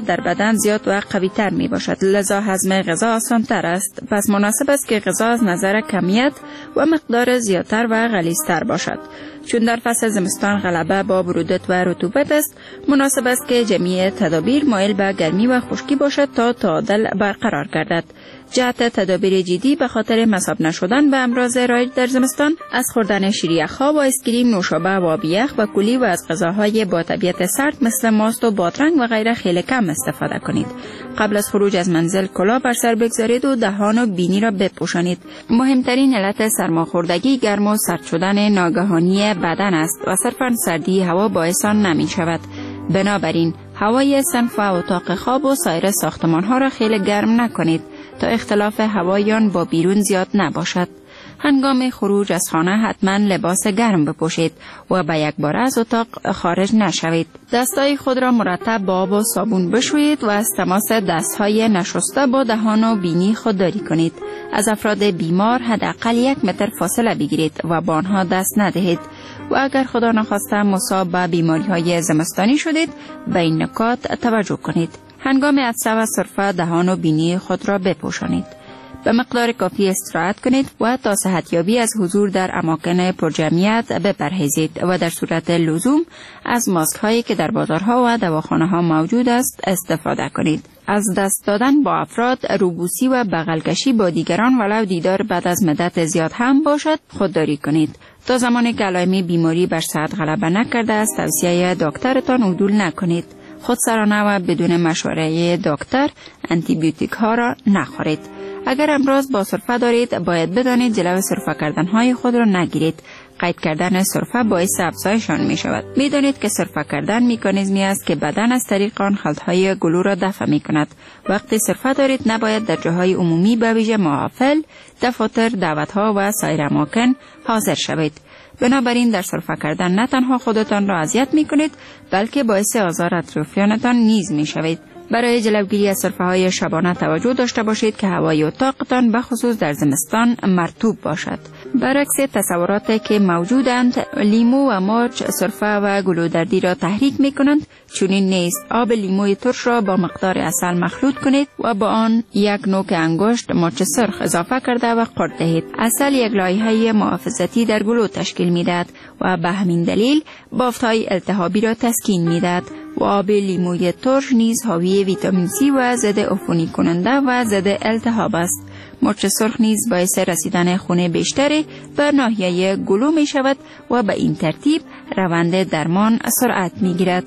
S9: بدن زیاد و قوی تر می باشد، لذا هضم غذا آسان تر است. پس مناسب است که غذا از نظر کمیت و مقدار زیادتر و غلیظتر باشد. چون در فصل زمستان غلبه با برودت و رطوبت است، مناسب است که جمیع تدابیر مایل به گرمی و خشکی باشد تا تعادل برقرار گردد. جهت تدابیر جدی به خاطر مصاب نشدن به امراض رایج در زمستان، از خوردن شیریخ‌ها و اسکریم، نوشابه و آب یخ و کلی و از غذاهای با طبیعت سرد مثل ماست و بادرنگ و غیره خیلی کم استفاده کنید. قبل از خروج از منزل کلاه بر سر بگذارید و دهان و بینی را بپوشانید. مهمترین علت سرماخوردگی گرم و سرد شدن ناگهانی بدن است و صرفاً سردی هوا باعث آن نمی شود. بنابراین هوای صنف و اتاق خواب و سایر ساختمان ها را خیلی گرم نکنید تا اختلاف هوایان با بیرون زیاد نباشد. هنگام خروج از خانه حتما لباس گرم بپوشید و به یک بار از اتاق خارج نشوید. دستای خود را مرتب با آب و صابون بشویید و از تماس دستهای نشسته با دهان و بینی خودداری کنید. از افراد بیمار حداقل یک متر فاصله بگیرید و با آنها دست ندهید و اگر خدا نخواسته مصاب به بیماری‌های زمستانی شدید به این نکات توجه کنید. هنگام عطسه و سرفه دهان و بینی خود را بپوشانید. به مقدار کافی استراحت کنید و تا صحتیابی از حضور در اماکن پرجمعیت بپرهیزید و در صورت لزوم از ماسک هایی که در بازارها و دواخانه ها موجود است استفاده کنید. از دست دادن با افراد، روبوسی و بغلکشی با دیگران ولو دیدار بعد از مدت زیاد هم باشد خودداری کنید. تا زمانی که علائم بیماری بر صحت غلبه نکرده است توصیه دکترتان عدول نکنید. خودسرانه و بدون مشوره دکتر آنتی بیوتیک ها را نخورید. اگر امراض با سرفه دارید باید بدانید جلو سرفه کردن های خود را نگیرید. قید کردن سرفه باعث افزایشان می شود. می دانید که سرفه کردن مکانیزمی است که بدن از طریق آن خلطهای گلو را دفع می کند. وقتی سرفه دارید نباید در جاهای عمومی به ویژه محافل، دفاتر، دعوتها و سایر اماکن حاضر شوید. بنابراین در سرفه کردن نه تنها خودتان را اذیت می کنید بلکه باعث آزار اطرافیانتان نیز می شوید. برای جلوگیری از سرفه های شبانه توجه داشته باشید که هوای اتاقتان به خصوص در زمستان مرطوب باشد. برعکس تصوراتی که موجودند، لیمو و مارچ سرفه و گلودردی را تحریک می کنند. چنین نیست. آب لیموی ترش را با مقدار عسل مخلوط کنید و با آن یک نوک انگشت مارچ سرخ اضافه کرده و قرط دهید. عسل یک لایحه محافظتی در گلو تشکیل می دهد و به همین دلیل بافت‌های التهابی را تسکین می دهد. و آب لیموی ترش نیز حاوی ویتامین سی و ضد عفونی کننده و ضد التهاب است. مرچ سرخ نیز باعث رسیدن خون بیشتری به ناحیه گلو می شود و به این ترتیب روند درمان سرعت می گیرد.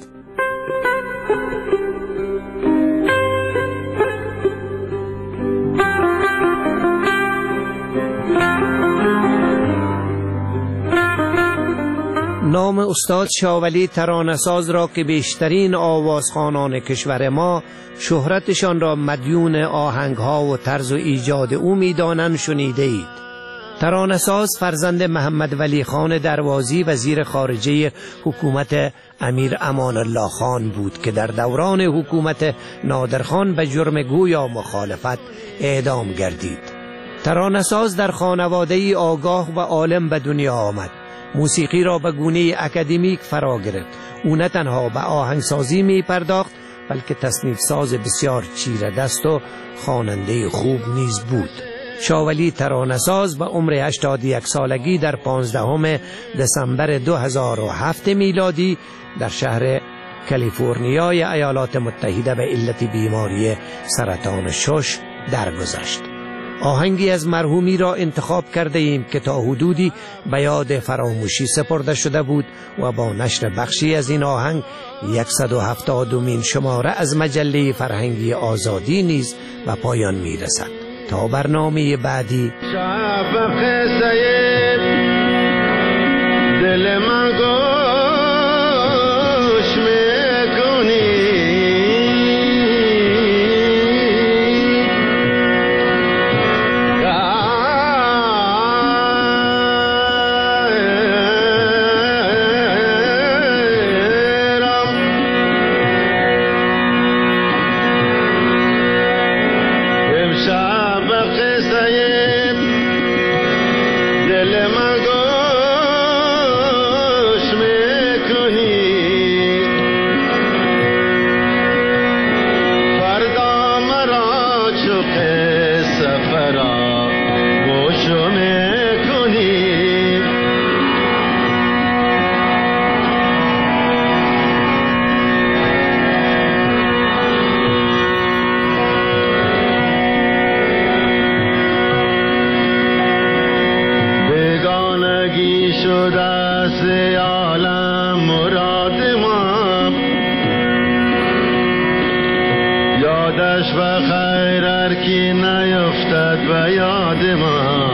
S5: نام استاد شاولی ترانه‌ساز را که بیشترین آوازخوانان کشور ما شهرتشان را مدیون آهنگها و طرز و ایجاد او می‌دانند شنیده اید. ترانه‌ساز فرزند محمد ولی خان دروازی وزیر خارجه حکومت امیر امان الله خان بود که در دوران حکومت نادرخان به جرم گویا مخالفت اعدام گردید. ترانه‌ساز در خانواده‌ای آگاه و عالم به دنیا آمد. موسیقی را به گونه اکادمیک فرا گرفت. او نه تنها به آهنگسازی می پرداخت بلکه تصنیف ساز بسیار چیره دست و خواننده خوب نیز بود. شاولی ترانه‌ساز به عمر هشتاد و یک سالگی در پانزدهم دسامبر دو هزار و هفت میلادی در شهر کالیفرنیای ایالات متحده به علت بیماری سرطان شش درگذشت. آهنگی از مرحومی را انتخاب کرده ایم که تا حدودی به یاد فراموشی سپرده شده بود و با نشر بخشی از این آهنگ صد و هفتادمین شماره از مجله فرهنگی آزادی نیز به پایان می رسد. تا برنامه بعدی دل من گوش میکنی دل من گوش
S11: چرا گوشو میکنی بیگانگی شده است عالم مراد ما یادش بخیر هر کی نیفتد به یاد ما